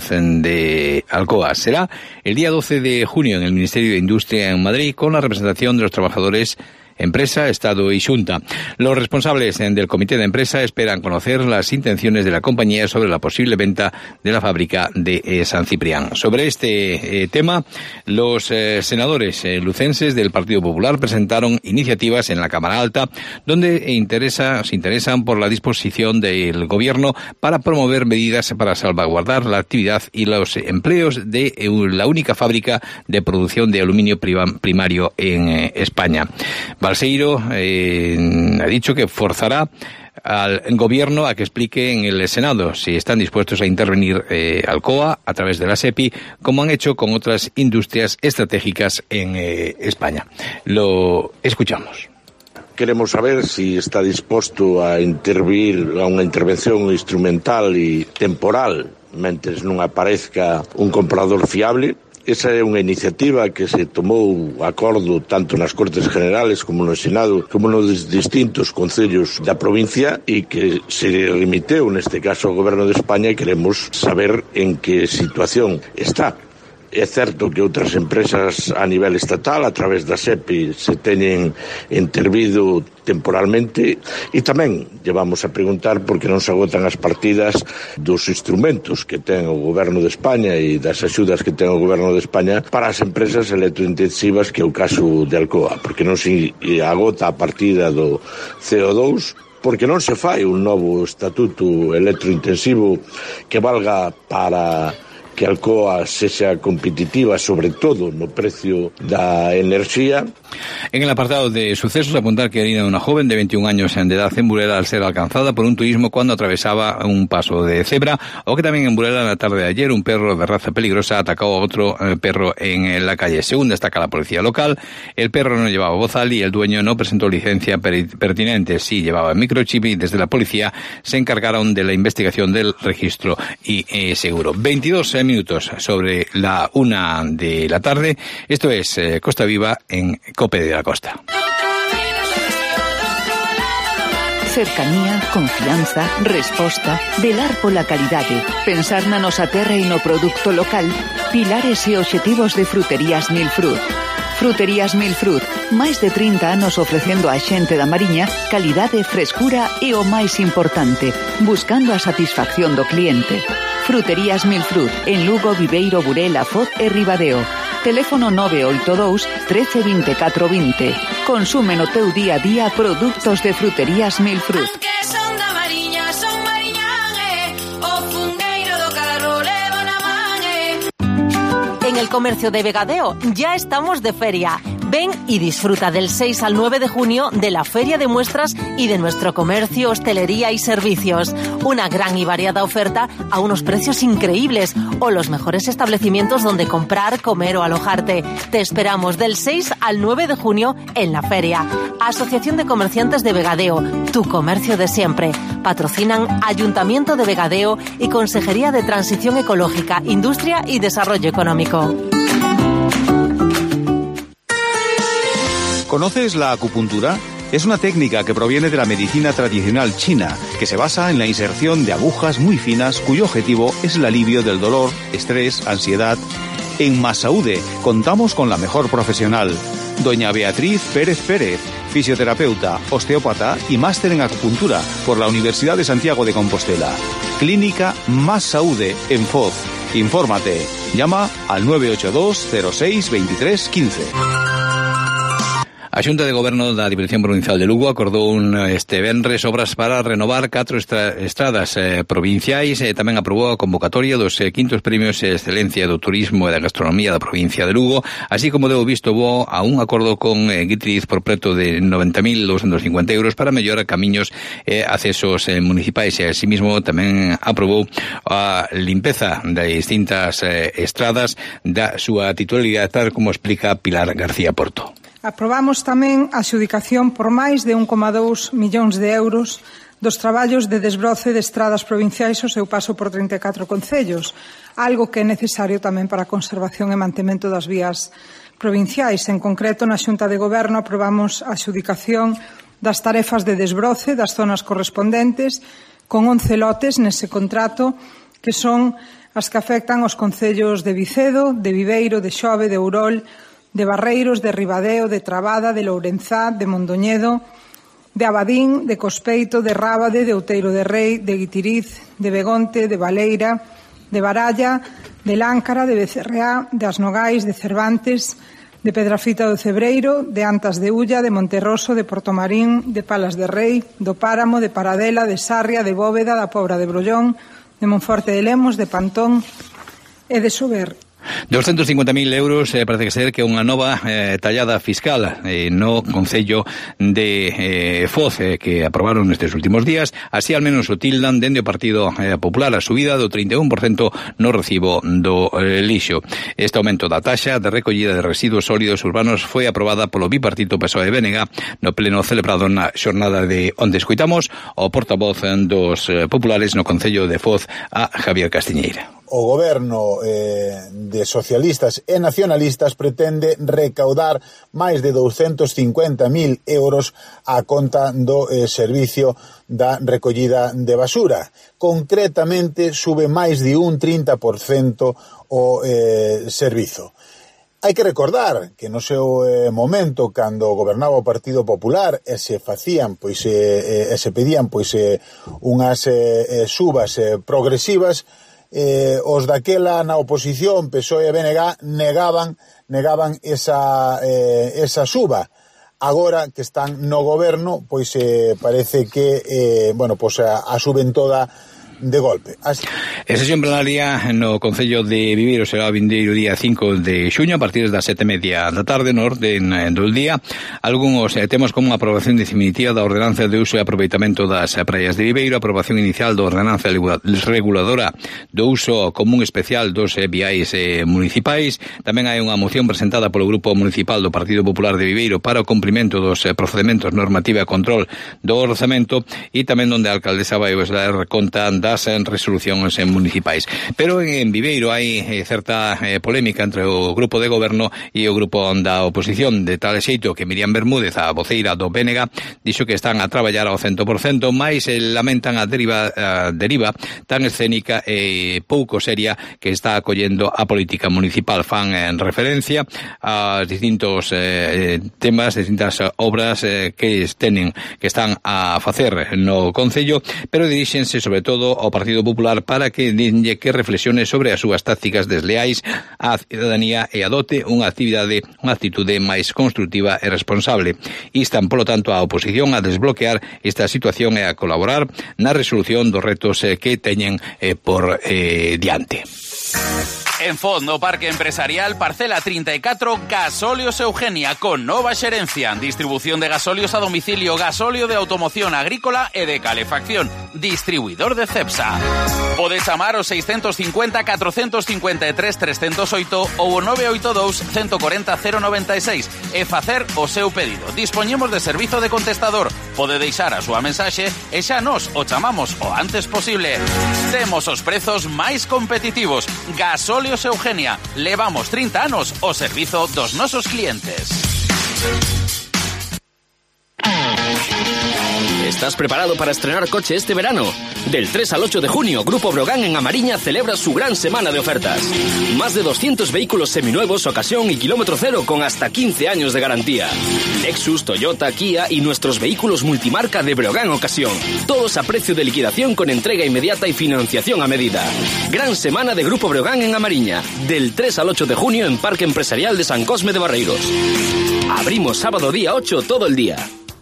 de Alcoa. Será el día doce de junio en el Ministerio de Industria en Madrid, con la representación de los trabajadores, empresa, Estado y Xunta. Los responsables del comité de empresa esperan conocer las intenciones de la compañía sobre la posible venta de la fábrica de eh, San Ciprián. Sobre este eh, tema, los eh, senadores eh, lucenses del Partido Popular presentaron iniciativas en la Cámara Alta, donde interesa, se interesan por la disposición del Gobierno para promover medidas para salvaguardar la actividad y los empleos de eh, la única fábrica de producción de aluminio primario en eh, España. Balseiro eh, ha dicho que forzará al gobierno a que explique en el Senado si están dispuestos a intervenir eh, Alcoa a través de la SEPI, como han hecho con otras industrias estratégicas en eh, España. Lo escuchamos. Queremos saber si está dispuesto a intervir a unha intervención instrumental e temporal mentres non aparezca un comprador fiable. Esa é unha iniciativa que se tomou acordo tanto nas Cortes Generales como no Senado, como nos distintos concellos da provincia, e que se remiteu neste caso ao Goberno de España, e queremos saber en que situación está. É certo que outras empresas a nivel estatal, a través da SEPI, se teñen intervido temporalmente, e tamén llevamos a preguntar por que non se agotan as partidas dos instrumentos que ten o Goberno de España e das axudas que ten o Goberno de España para as empresas electrointensivas, que é o caso de Alcoa, porque non se agota a partida do C O dos, porque non se fai un novo estatuto electrointensivo que valga para que Alcoa sexa competitiva, sobre todo no precio da enerxía. En el apartado de sucesos, apuntar que herida de una joven de veintiún años de edad en Burela al ser alcanzada por un turismo cuando atravesaba un paso de cebra, o que también en Burela en la tarde de ayer un perro de raza peligrosa atacó a otro eh, perro en la calle. Según destaca la policía local, el perro no llevaba bozal y el dueño no presentó licencia pertinente. Sí llevaba microchip, y desde la policía se encargaron de la investigación del registro y eh, seguro. veintidós minutos sobre la una de la tarde. Esto es eh, Costa Viva en Cope de la Costa. Cercanía, confianza, resposta, velar pola calidade, pensar na nosa terra e no produto local, pilares e obxectivos de Fruterías Milfrut. Fruterías Milfrut, máis de trinta anos ofrecendo á xente da Mariña calidade, frescura e o máis importante, buscando a satisfacción do cliente. Fruterías Milfrut, en Lugo, Viveiro, Burela, Foz e Ribadeo. Teléfono nove oito dous, trece, veinticuatro veinte. Consume no teu día a día produtos de Fruterías Milfrut. En el comercio de Vegadeo ya estamos de feria. Ven y disfruta del seis al nueve de junio de la Feria de Muestras y de nuestro comercio, hostelería y servicios. Una gran y variada oferta a unos precios increíbles, o los mejores establecimientos donde comprar, comer o alojarte. Te esperamos del seis al nueve de junio en la feria. Asociación de Comerciantes de Vegadeo, tu comercio de siempre. Patrocinan Ayuntamiento de Vegadeo y Consejería de Transición Ecológica, Industria y Desarrollo Económico. ¿Conoces la acupuntura? Es una técnica que proviene de la medicina tradicional china, que se basa en la inserción de agujas muy finas cuyo objetivo es el alivio del dolor, estrés, ansiedad. En Masaude contamos con la mejor profesional, doña Beatriz Pérez Pérez, fisioterapeuta, osteópata y máster en acupuntura por la Universidad de Santiago de Compostela. Clínica Masaude en Foz. Infórmate. Llama al nueve ocho dos, cero seis, veintitrés, quince. A Xunta de Goberno da Diputación Provincial de Lugo acordou un este venres obras para renovar catro estra, estradas eh, provinciais e tamén aprobou a convocatoria dos eh, quintos premios de excelencia do turismo e da gastronomía da provincia de Lugo, así como deu visto bo a un acordo con eh, Guitriz por preto de noventa mil doscientos cincuenta euros para mellorar camiños e eh, accesos eh, municipais, e asimismo tamén aprobou a limpeza de distintas eh, estradas da súa titularidade, tal como explica Pilar García Porto. Aprobamos tamén a adxudicación por máis de un coma dous millóns de euros dos traballos de desbroce de estradas provinciais ao seu paso por trinta e catro concellos, algo que é necesario tamén para a conservación e mantemento das vías provinciais. En concreto, na Xunta de Goberno aprobamos a adxudicación das tarefas de desbroce das zonas correspondentes con once lotes nese contrato, que son as que afectan aos concellos de Vicedo, de Viveiro, de Xove, de Ourol, de Barreiros, de Ribadeo, de Trabada, de Lourenzá, de Mondoñedo, de Abadín, de Cospeito, de Rábade, de Outeiro de Rei, de Guitiriz, de Begonte, de Valeira, de Baralla, de Láncara, de Becerreá, de Asnogais, de Cervantes, de Pedrafita do Cebreiro, de Antas de Ulla, de Monterroso, de Portomarín, de Palas de Rei, do Páramo, de Paradela, de Sarria, de Bóveda, da Pobra de Brollón, de Monforte de Lemos, de Pantón e de Sober. doscientos cincuenta mil euros eh, parece que ser que unha nova eh, tallada fiscal eh, no Concello de eh, Foz eh, que aprobaron nestes últimos días, así al menos o tildan dende o Partido eh, Popular a subida do trinta e un por cento no recibo do eh, lixo. Este aumento da taxa de recollida de residuos sólidos urbanos foi aprobada polo bipartito P S O E B N G no pleno celebrado na xornada de onde escoitamos o portavoz dos eh, populares no Concello de Foz, a Javier Castiñeira. O goberno eh, de socialistas e nacionalistas pretende recaudar máis de doscientos cincuenta mil euros a conta do eh, servicio da recollida de basura. Concretamente, sube máis de un trinta por cento o eh, servizo. Hai que recordar que no seu eh, momento, cando gobernaba o Partido Popular e se facían, pois eh, e se pedían pois eh, unhas eh, eh, subas eh, progresivas, Eh, os daquela na oposición, P S O E e B N G, negaban negaban esa, eh, esa suba. Agora que están no goberno, pois eh, parece que eh, bueno, pois a, a suben toda de golpe. Así. E sesión plenaria no Concello de Viveiro será o vindeiro día cinco de xuño a partir das sete e media da tarde no orden do día. Algúns eh, temos como a aprobación definitiva da ordenanza de uso e aproveitamento das praias de Viveiro, a aprobación inicial da ordenanza reguladora do uso común especial dos eh, viais eh, municipais. Tamén hai unha moción presentada polo Grupo Municipal do Partido Popular de Viveiro para o cumprimento dos eh, procedementos normativa e control do orzamento, e tamén onde a alcaldesa vai dar conta das resolucións municipais. Pero en Viveiro hai eh, certa eh, polémica entre o grupo de goberno e o grupo da oposición, de tal xeito que Miriam Bermúdez, a voceira do B N G, dixo que están a traballar ao cento por cento, mais eh, lamentan a deriva, a deriva tan escénica e pouco seria que está acollendo a política municipal. Fan en referencia a distintos eh, temas, distintas obras eh, que tenen, que están a facer no Concello, pero dirixense sobre todo ao Partido Popular para que dinlle que reflexione sobre as súas tácticas desleais á cidadanía e adote unha actividade, unha actitude máis constructiva e responsable. Instan, polo tanto, a oposición a desbloquear esta situación e a colaborar na resolución dos retos que teñen eh, por eh, diante. En Foz, no Parque Empresarial, parcela trinta e catro, Gasóleos Eugenia, con nova xerencia, distribución de gasóleos a domicilio, gasóleo de automoción agrícola e de calefacción, distribuidor de Cepsa. Podes chamar o seiscentos cincuenta, cuatrocentos cincuenta e tres, trescentos oito ou o nove oito dous, ciento cuarenta, cero noventa e seis e facer o seu pedido. Dispoñemos de servizo de contestador. Pode deixar a súa mensaxe e xa nos o chamamos o antes posible. Temos os prezos máis competitivos. Gasóleo Eugenia, levamos trinta anos ao servizo dos nosos clientes. ¿Estás preparado para estrenar coche este verano? Del tres al ocho de junio, Grupo Brogan en Amariña celebra su gran semana de ofertas. Más de doscientos vehículos seminuevos, ocasión y kilómetro cero con hasta quince años de garantía. Lexus, Toyota, Kia y nuestros vehículos multimarca de Brogan Ocasión. Todos a precio de liquidación con entrega inmediata y financiación a medida. Gran semana de Grupo Brogan en Amariña. Del tres al ocho de junio en Parque Empresarial de San Cosme de Barreiros. Abrimos sábado día ocho todo el día.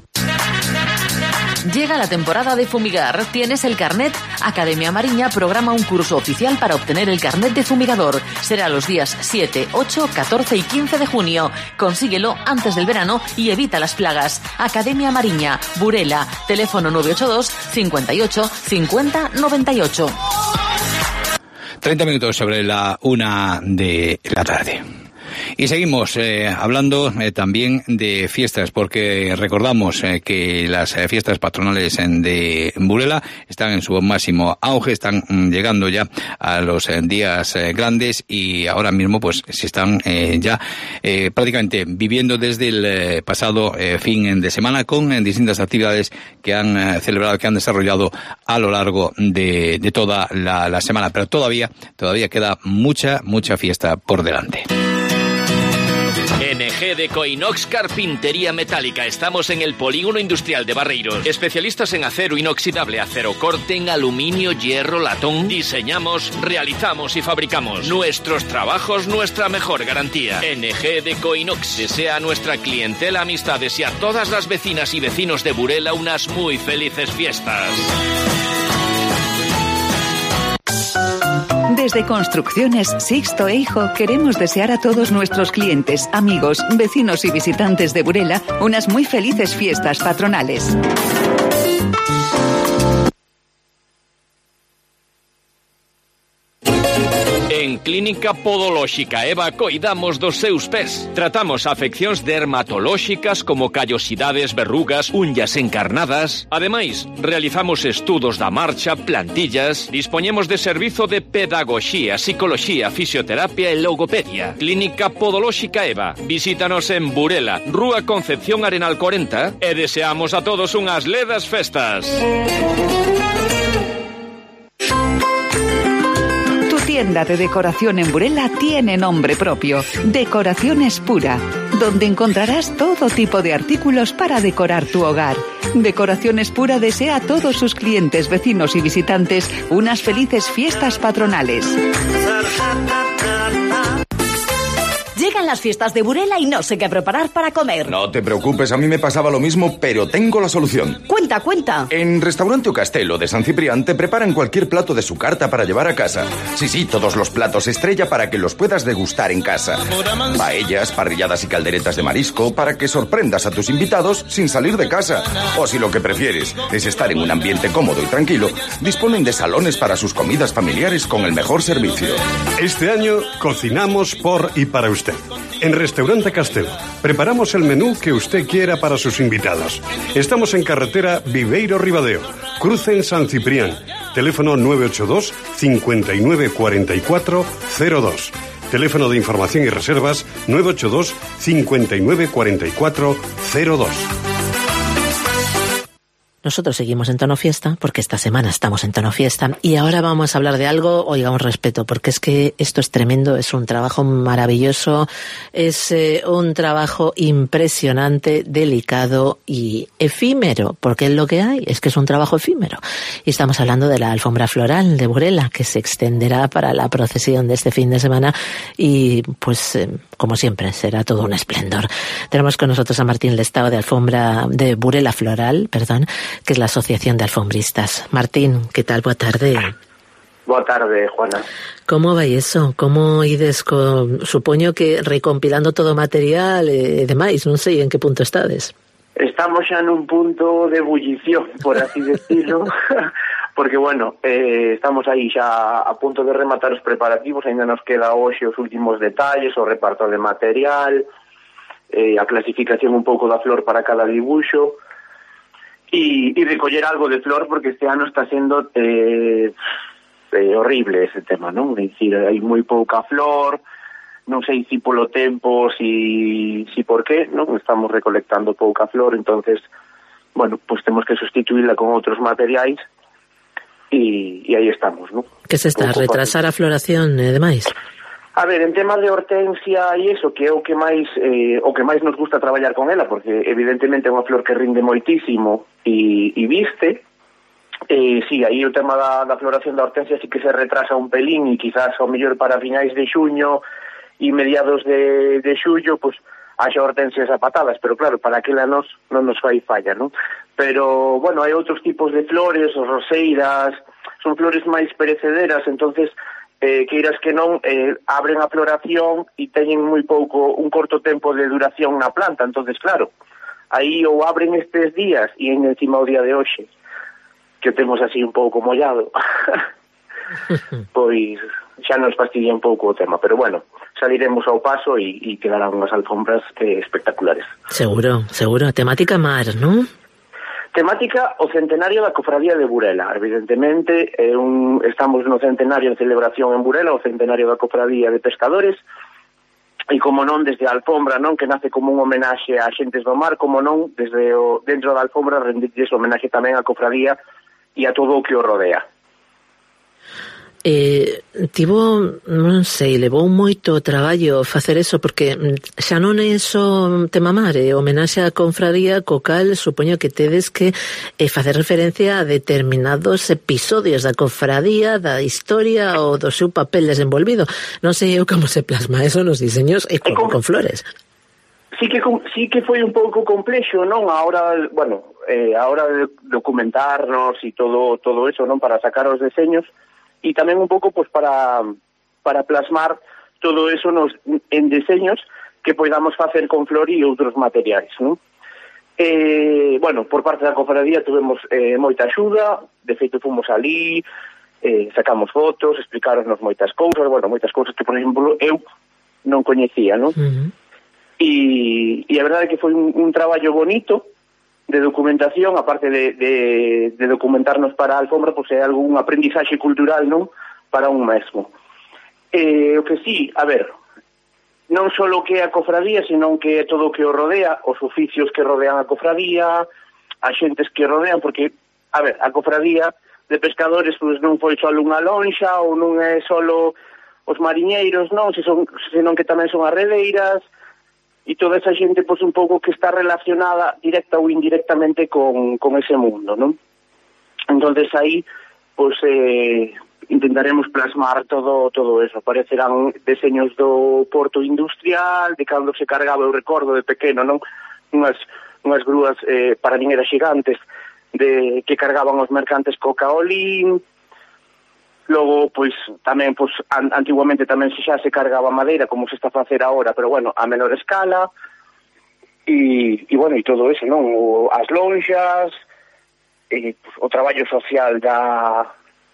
Llega la temporada de fumigar. ¿Tienes el carnet? Academia Amariña programa un curso oficial para obtener el carnet de fumigador. Será los días siete, ocho, catorce y quince de junio. Consíguelo antes del verano y evita las plagas. Academia Amariña, Burela, teléfono nueve ocho dos, cincuenta y ocho, cincuenta, noventa y ocho. treinta minutos sobre la una de la tarde. Y seguimos eh, hablando eh, también de fiestas, porque recordamos eh, que las eh, fiestas patronales en, de Burela están en su máximo auge, están mm, llegando ya a los eh, días eh, grandes y ahora mismo pues se están eh, ya eh, prácticamente viviendo desde el eh, pasado eh, fin de semana con eh, distintas actividades que han eh, celebrado, que han desarrollado a lo largo de, de toda la, la semana, pero todavía, todavía queda mucha, mucha fiesta por delante. N G de Coinox Carpintería Metálica. Estamos en el Polígono Industrial de Barreiros. Especialistas en acero inoxidable, acero corte, en aluminio, hierro, latón. Diseñamos, realizamos y fabricamos. Nuestros trabajos, nuestra mejor garantía. N G de Coinox desea a nuestra clientela, amistades y a todas las vecinas y vecinos de Burela unas muy felices fiestas. Desde Construcciones Sixto e Hijo queremos desear a todos nuestros clientes, amigos, vecinos y visitantes de Burela unas muy felices fiestas patronales. En Clínica Podolóxica Eva coidamos dos seus pés. Tratamos afeccións dermatolóxicas como callosidades, verrugas, unhas encarnadas. Ademais, realizamos estudos da marcha, plantillas. Dispoñemos de servizo de pedagogía, psicoloxía, fisioterapia e logopedia. Clínica Podolóxica Eva. Visítanos en Burela, Rúa Concepción Arenal cuarenta e deseamos a todos unhas ledas festas. Tienda de decoración en Burela tiene nombre propio, Decoraciones Pura, donde encontrarás todo tipo de artículos para decorar tu hogar. Decoraciones Pura desea a todos sus clientes, vecinos y visitantes unas felices fiestas patronales. Llegan las fiestas de Burela y no sé qué preparar para comer. No te preocupes, a mí me pasaba lo mismo, pero tengo la solución. Cuenta, cuenta. En Restaurante O Castelo de San Ciprián te preparan cualquier plato de su carta para llevar a casa. Sí, sí, todos los platos estrella para que los puedas degustar en casa. Paellas, parrilladas y calderetas de marisco para que sorprendas a tus invitados sin salir de casa. O si lo que prefieres es estar en un ambiente cómodo y tranquilo, disponen de salones para sus comidas familiares con el mejor servicio. Este año cocinamos por y para usted. En Restaurante Castelo preparamos el menú que usted quiera para sus invitados. Estamos en carretera Viveiro Ribadeo, cruce en San Ciprián. Teléfono nueve ocho dos, cincuenta y nueve cuarenta y cuatro cero dos. Teléfono de información y reservas nueve ocho dos, cincuenta y nueve cuarenta y cuatro cero dos. Nosotros seguimos en tono fiesta, porque esta semana estamos en tono fiesta, y ahora vamos a hablar de algo, oigamos respeto, porque es que esto es tremendo, es un trabajo maravilloso, es eh, un trabajo impresionante, delicado y efímero, porque lo que hay es que es un trabajo efímero. Y estamos hablando de la alfombra floral de Burela, que se extenderá para la procesión de este fin de semana, y pues, eh, como siempre, será todo un esplendor. Tenemos con nosotros a Martín Lestao de Alfombra, de Burela Floral, perdón, que es la Asociación de Alfombristas. Martín, ¿qué tal? Boa tarde. Boa tarde, Juana. Como vai eso? Como ides con... Supoño que recompilando todo o material e demais, non sei en que punto estades. Estamos xa nun punto de ebullición, por así decirlo, porque, bueno, eh, estamos aí xa a punto de rematar os preparativos, ainda nos queda hoxe os últimos detalles, o reparto de material, eh, a clasificación un pouco da flor para cada dibuixo, y, y recoller algo de flor, porque este ano está sendo eh, eh, horrible ese tema, non? É dicir, hai moi pouca flor, non sei si polo tempo, si, si por qué, non? Estamos recolectando pouca flor, entonces bueno, pois temos que sustituíla con outros materiais e, e aí estamos, non? Que se está? Retrasar a floración e demais? A ver, en temas de hortensia e iso, que é o que máis eh, o que máis nos gusta traballar con ela, porque evidentemente é unha flor que rinde moitísimo e, e viste, e sí, aí o tema da, da floración da hortensia sí que se retrasa un pelín e quizás ao mellor para finais de xuño e mediados de, de xullo, pois haxa hortensias apatadas, pero claro, para aquela nos non nos fai falla, non? Pero, bueno, hai outros tipos de flores, os roseiras, son flores máis perecederas, entonces eh, queiras que non, eh, abren a floración e teñen moi pouco, un corto tempo de duración na planta, entonces claro, aí ou abren estes días e en encima o día de hoxe, que temos así un pouco mollado, pois xa nos fastidia un pouco o tema, pero bueno, saliremos ao paso e, e quedarán unhas alfombras eh, espectaculares. Seguro, seguro, temática mar, non? Temática o centenario da Cofradía de Burela, evidentemente, é un, estamos no centenario de celebración en Burela, o centenario da Cofradía de Pescadores, e como non, desde a alfombra, non, que nace como un homenaxe a xentes do mar, como non, desde o, dentro da alfombra rendirles homenaxe tamén a Cofradía e a todo o que o rodea. Eh, tivo, non sei, levou moito traballo facer eso, porque xa non é só tema mar, é homenaxe á confradía, co cal supoño que tedes que eh, facer referencia a determinados episodios da confradía, da historia ou do seu papel desenvolvido. Non sei eu como se plasma eso nos diseños e con, con flores. Sí que sí que foi un pouco complexo, non? A hora, bueno, eh, a hora de documentarnos e todo todo eso, non, para sacar os diseños. E tamén un pouco pues, para, para plasmar todo eso nos, en diseños que podamos facer con flor e outros materiais, non? Eh, bueno, por parte da cofradía tuvemos eh, moita axuda, de feito fomos ali, eh, sacamos fotos, explicaronos moitas cousas, bueno, moitas cousas que, por exemplo, eu non coñecía, non? Uh-huh. E, e a verdade é que foi un, un traballo bonito, de documentación, aparte de, de, de documentarnos para a alfombra, pois é algún aprendizaxe cultural, non? Para un mesmo. Eh, o que sí, a ver, non só o que é a cofradía, senón que é todo o que o rodea, os oficios que rodean a cofradía, as xentes que rodean, porque, a ver, a cofradía de pescadores pois non foi só unha lonxa, ou non é só os mariñeiros, non? Se son, senón que tamén son as redeiras, e toda esa xente, pois, un pouco que está relacionada directa ou indirectamente con, con ese mundo, non? Entonces aí, pois, eh, intentaremos plasmar todo todo eso. Aparecerán deseños do porto industrial, de cando se cargaba, eu recordo de pequeno, non? Unhas, unhas grúas eh, paraniñeras xigantes de, que cargaban os mercantes co caolín. Logo, pois, tamén, pois, an, antiguamente tamén xa se cargaba madeira, como se está a facer agora, pero, bueno, a menor escala, e, e bueno, e todo eso, non? O, as lonxas, e, pois, o traballo social da,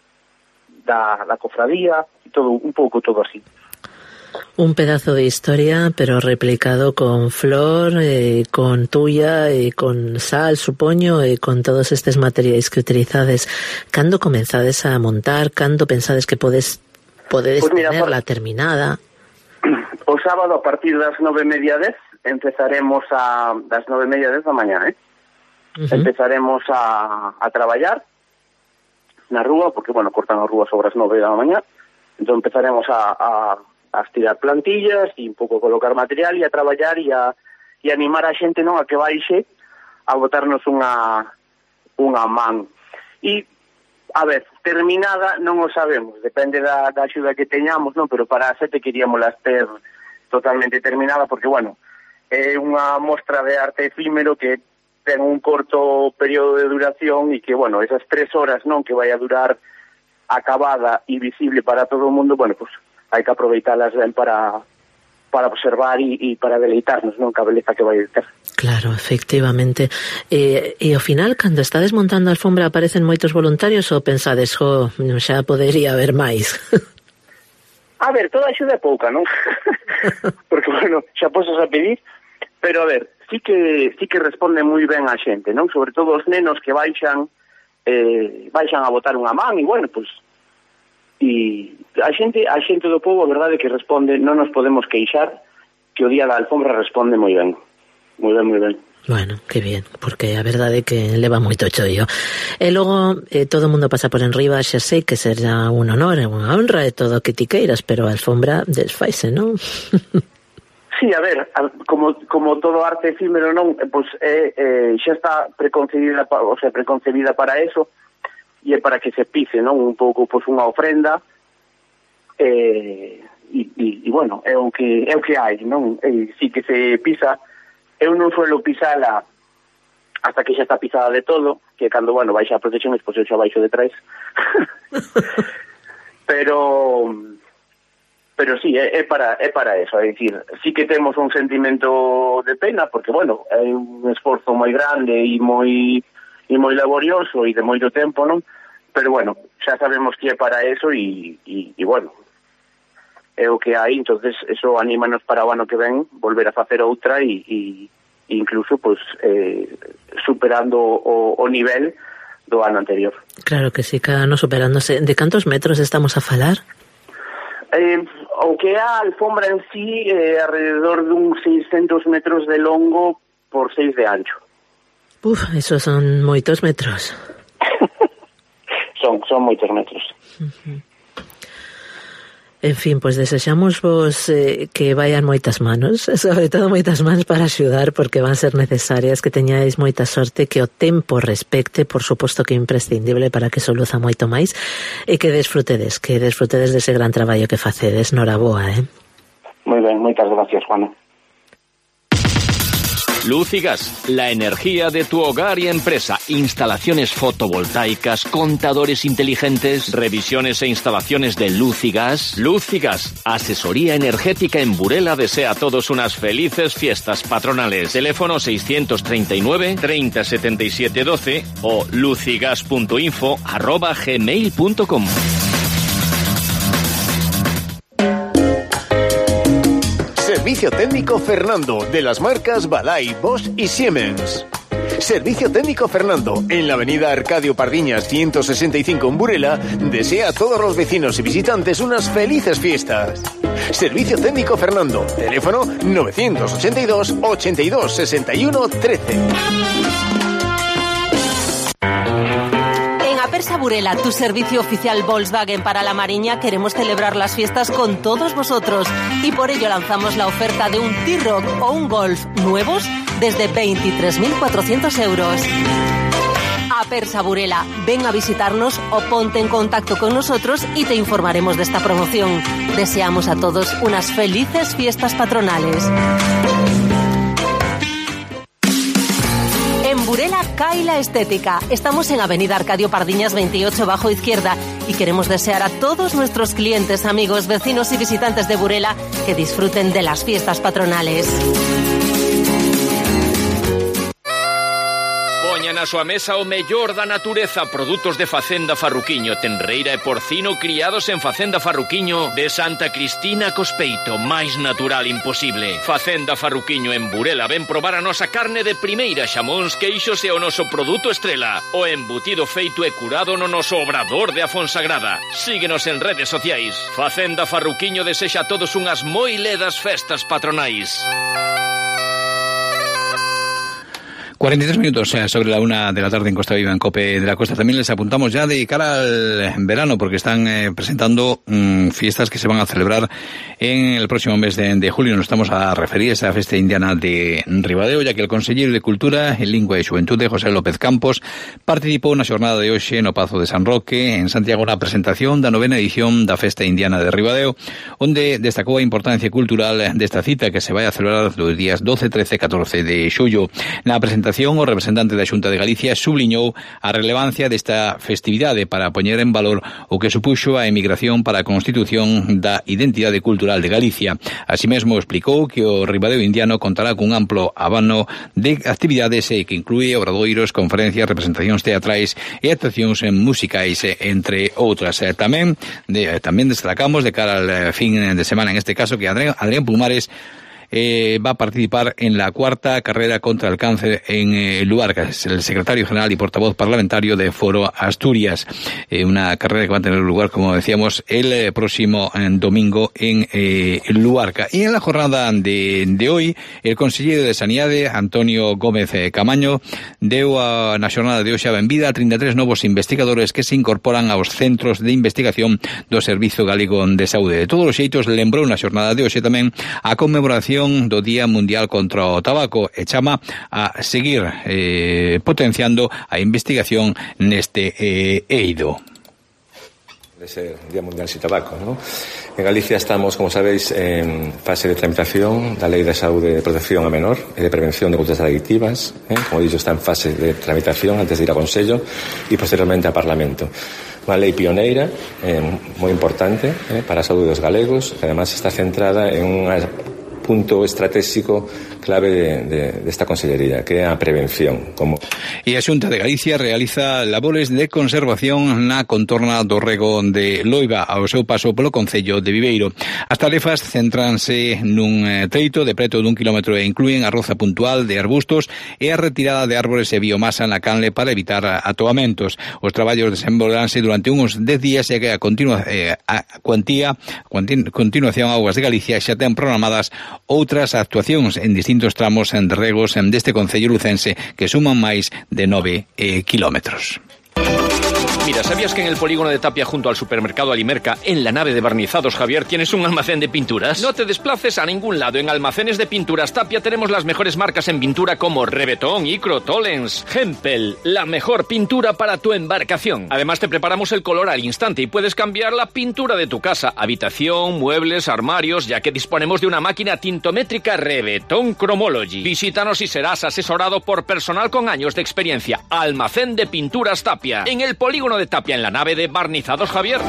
da, da cofradía, e todo, un pouco todo así. Un pedazo de historia, pero replicado con flor, eh, con tuya, e eh, con sal, supoño, e eh, con todos estes materiais que utilizades. Cando comenzades a montar? Cando pensades que podes podedes pues mira, tenerla por... terminada? O sábado, a partir das nove e media dez, empezaremos a... das nove e media dez da mañá, eh? Uh-huh. Empezaremos a, a traballar na rúa, porque, bueno, cortan as rúas sobre as nove da mañá, entón empezaremos a... a a estirar plantillas e un pouco colocar material e a traballar e a, e animar a xente, non, a que baixe a botarnos unha unha man. E, a ver, terminada non o sabemos, depende da, da axuda que teñamos, non, pero para a sete queríamos ter totalmente terminada, porque, bueno, é unha mostra de arte efímero que ten un corto período de duración e que, bueno, esas tres horas, non, que vai a durar acabada e visible para todo o mundo, bueno, pues hai que aproveitalas ben para para observar e, e para deleitarnos, non, que a beleza que vai ter. Claro, efectivamente. E, e ao final, cando está desmontando a alfombra, aparecen moitos voluntarios ou pensades, jo, xa podería haber máis? A ver, toda axuda é pouca, non? Porque, bueno, xa posas a pedir, pero, a ver, sí que sí que responde moi ben a xente, non? Sobre todo os nenos que baixan eh, baixan a botar unha man, e, bueno, pois, pues, e a xente, a xente do povo, a verdade que responde, non nos podemos queixar, que o día da alfombra responde moi ben, moi ben, moi ben. Bueno, que bien, porque a verdade é que leva moito chollo. E logo, eh, todo o mundo pasa por enriba, xa sei que será un honor e unha honra e todo o que ti queiras, pero a alfombra desfaise, non? Sí, a ver, como, como todo arte efímero, non, pois é, eh, xa está preconcebida, o sea, preconcebida para eso, e é para que se pise, non, un pouco, pois, unha ofrenda, eh, e, e, e, bueno, é o que é o que hai, non? E, si que se pisa. Eu non suelo pisala hasta que xa está pisada de todo, que cando, bueno, baixa a protección, despois eu xa baixo detrás. pero pero sí, é, é para é para eso, é dicir, sí que temos un sentimento de pena, porque, bueno, é un esforzo moi grande e moi e moi laborioso e de moito tempo, non? Pero, bueno, xa sabemos que é para eso e, e, e bueno, é o que hai, entonces eso anímanos para o ano que ven volver a facer outra e, e incluso pues eh, superando o, o nivel do ano anterior. Claro que sí, cada ano superándose. De cantos metros estamos a falar? Eh, o que é a alfombra en sí é eh, alrededor dun seiscentos metros de longo por seis de ancho. Uf, esos son moitos metros. son, son moitos metros. Uh-huh. En fin, pois pues desexamos vos eh, que vayan moitas manos, sobre todo moitas mans para axudar, porque van ser necesarias, que teñáis moita sorte, que o tempo respecte, por suposto que é imprescindible para que soluza moito máis, e que desfrutedes, que desfrutedes dese gran traballo que facedes. Noraboa, eh? Moi ben, moitas gracias, Juana. Luz y Gas, la energía de tu hogar y empresa. Instalaciones fotovoltaicas, contadores inteligentes, revisiones e instalaciones de luz y gas. Luz y Gas, asesoría energética en Burela, desea a todos unas felices fiestas patronales. Teléfono seiscientos treinta y nueve, treinta setenta y siete doce o lucigas.info arroba gmail punto com. Servicio técnico Fernando, de las marcas Balay, Bosch y Siemens. Servicio técnico Fernando, en la avenida Arcadio Pardiñas ciento sesenta y cinco en Burela, desea a todos los vecinos y visitantes unas felices fiestas. Servicio técnico Fernando, teléfono novecientos ochenta y dos, ochenta y dos, sesenta y uno, trece. Apersa Burela, tu servicio oficial Volkswagen para la Mariña, queremos celebrar las fiestas con todos vosotros y por ello lanzamos la oferta de un T-Roc o un Golf nuevos desde veintitrés mil cuatrocientos euros. Apersa Burela, ven a visitarnos o ponte en contacto con nosotros y te informaremos de esta promoción. Deseamos a todos unas felices fiestas patronales. En Burela cae la estética. Estamos en Avenida Arcadio Pardiñas veintiocho bajo izquierda y queremos desear a todos nuestros clientes, amigos, vecinos y visitantes de Burela que disfruten de las fiestas patronales. Na súa mesa o mellor da natureza, produtos de Facenda Farruquiño, tenreira e porcino criados en Facenda Farruquiño de Santa Cristina Cospeito, máis natural imposible. Facenda Farruquiño en Burela, ven probar a nosa carne de primeira, xamóns, queixos e o noso produto estrela, o embutido feito e curado no noso obrador de Afonsagrada. Síguenos en redes sociais. Facenda Farruquiño desexa a todos unhas moi ledas festas patronais. cuarenta y tres minutos sobre la una de la tarde en Costa Viva, en COPE de la Costa. También les apuntamos ya de cara al verano, porque están eh, presentando mmm, fiestas que se van a celebrar en el próximo mes de, de julio. Nos estamos a referir a esa festa indiana de Ribadeo, ya que el consellero de Cultura, en Lingua e Xuventude, José López Campos, participou na xornada de hoxe no Pazo de San Roque, en Santiago, na presentación da novena edición da Festa Indiana de Ribadeo, onde destacou a importancia cultural desta cita que se vai a celebrar los días doce, trece e catorce de xullo. Na presentación, o representante da Xunta de Galicia subliñou a relevancia desta festividade para poñer en valor o que supuxo a emigración para a constitución da identidade cultural de Galicia. Así mesmo explicou que o Ribadeo indiano contará cun amplo abano de actividades e que inclúe obradoiros, conferencias, representacións teatrais e actuacións musicais, entre outras. Tamén de, tamén destacamos de cara al fin de semana, en este caso, que Adrián, Adrián Pumares eh, va a participar en la cuarta carrera contra el cáncer en eh, Luarca. Es el secretario general y portavoz parlamentario de Foro Asturias. Eh, una carrera que va a tener lugar, como decíamos, el eh, próximo eh, domingo en eh, Luarca. Y en la jornada de, de hoy, el consejero de Sanidade, Antonio Gómez eh, Camaño, deu a, na xornada de hoxe a benvida a trinta e tres novos investigadores que se incorporan aos centros de investigación do Servizo Galego de Saúde. De todos os xeitos, lembrou na xornada de hoxe tamén a conmemoración do Día Mundial contra o Tabaco e chama a seguir eh, potenciando a investigación neste eh, eido. Ese Día Mundial sin Tabaco, ¿no? En Galicia estamos, como sabéis, en fase de tramitación da Lei de Saúde de Protección a Menor e de Prevención de Conductas Adictivas, ¿eh? Como dicho, está en fase de tramitación antes de ir a Consello e posteriormente a Parlamento. Unha lei pioneira, eh, moi importante eh, para a saúde dos galegos, que además está centrada en un punto estratégico clave de, de, de esta consellería, que é a prevención. Como... E a Xunta de Galicia realiza labores de conservación na contorna do rego de Loiba ao seu paso polo concello de Viveiro. As tarefas centranse nun treito de preto dun kilómetro e inclúen a roza puntual de arbustos e a retirada de árbores e biomasa na canle para evitar atoamentos. Os traballos desenvolveránse durante uns dez días e que a, continua, eh, a cuantía, continu, continuación Augas de Galicia xa ten programadas outras actuacións en distintos tramos de regos deste concello lucense que suman máis de nove eh, kilómetros. Mira, ¿sabías que en el polígono de Tapia junto al supermercado Alimerca, en la nave de barnizados Javier, tienes un almacén de pinturas? No te desplaces a ningún lado. En Almacenes de Pinturas Tapia tenemos las mejores marcas en pintura como Rebetón, Icro, Tollens, Hempel, la mejor pintura para tu embarcación. Además te preparamos el color al instante y puedes cambiar la pintura de tu casa, habitación, muebles, armarios, ya que disponemos de una máquina tintométrica Rebetón Chromology. Visítanos y serás asesorado por personal con años de experiencia. Almacén de Pinturas Tapia, en el polígono de Tapia, en la nave de barnizados Javier.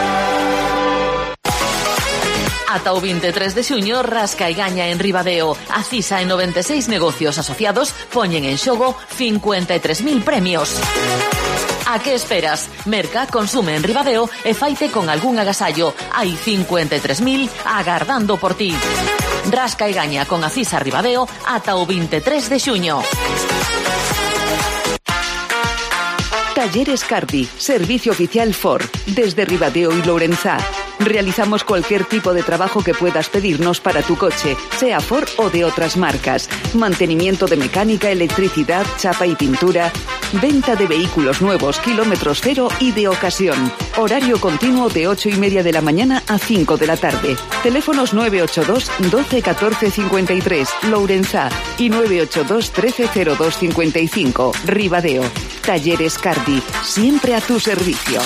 Ata o veintitrés de xuño, rasca e gaña en Ribadeo. A CISA en noventa e seis negocios asociados poñen en xogo cincuenta e tres mil premios. A que esperas? Merca, consume en Ribadeo e faite con algún agasallo. Hai cincuenta e tres mil agardando por ti. Rasca e gaña con a CISA Ribadeo ata o veintitrés de xuño. Talleres Cardi, servicio oficial Ford, desde Ribadeo y Lourenzá. Realizamos cualquier tipo de trabajo que puedas pedirnos para tu coche, sea Ford o de otras marcas. Mantenimiento de mecánica, electricidad, chapa y pintura. Venta de vehículos nuevos, kilómetros cero y de ocasión. Horario continuo de ocho y media de la mañana a cinco de la tarde. Teléfonos nueve ocho dos, doce, catorce, cincuenta y tres, Lourenzá, y nueve ocho dos, trece, cero dos, cincuenta y cinco, Ribadeo. Talleres Cardi, siempre a tu servicio.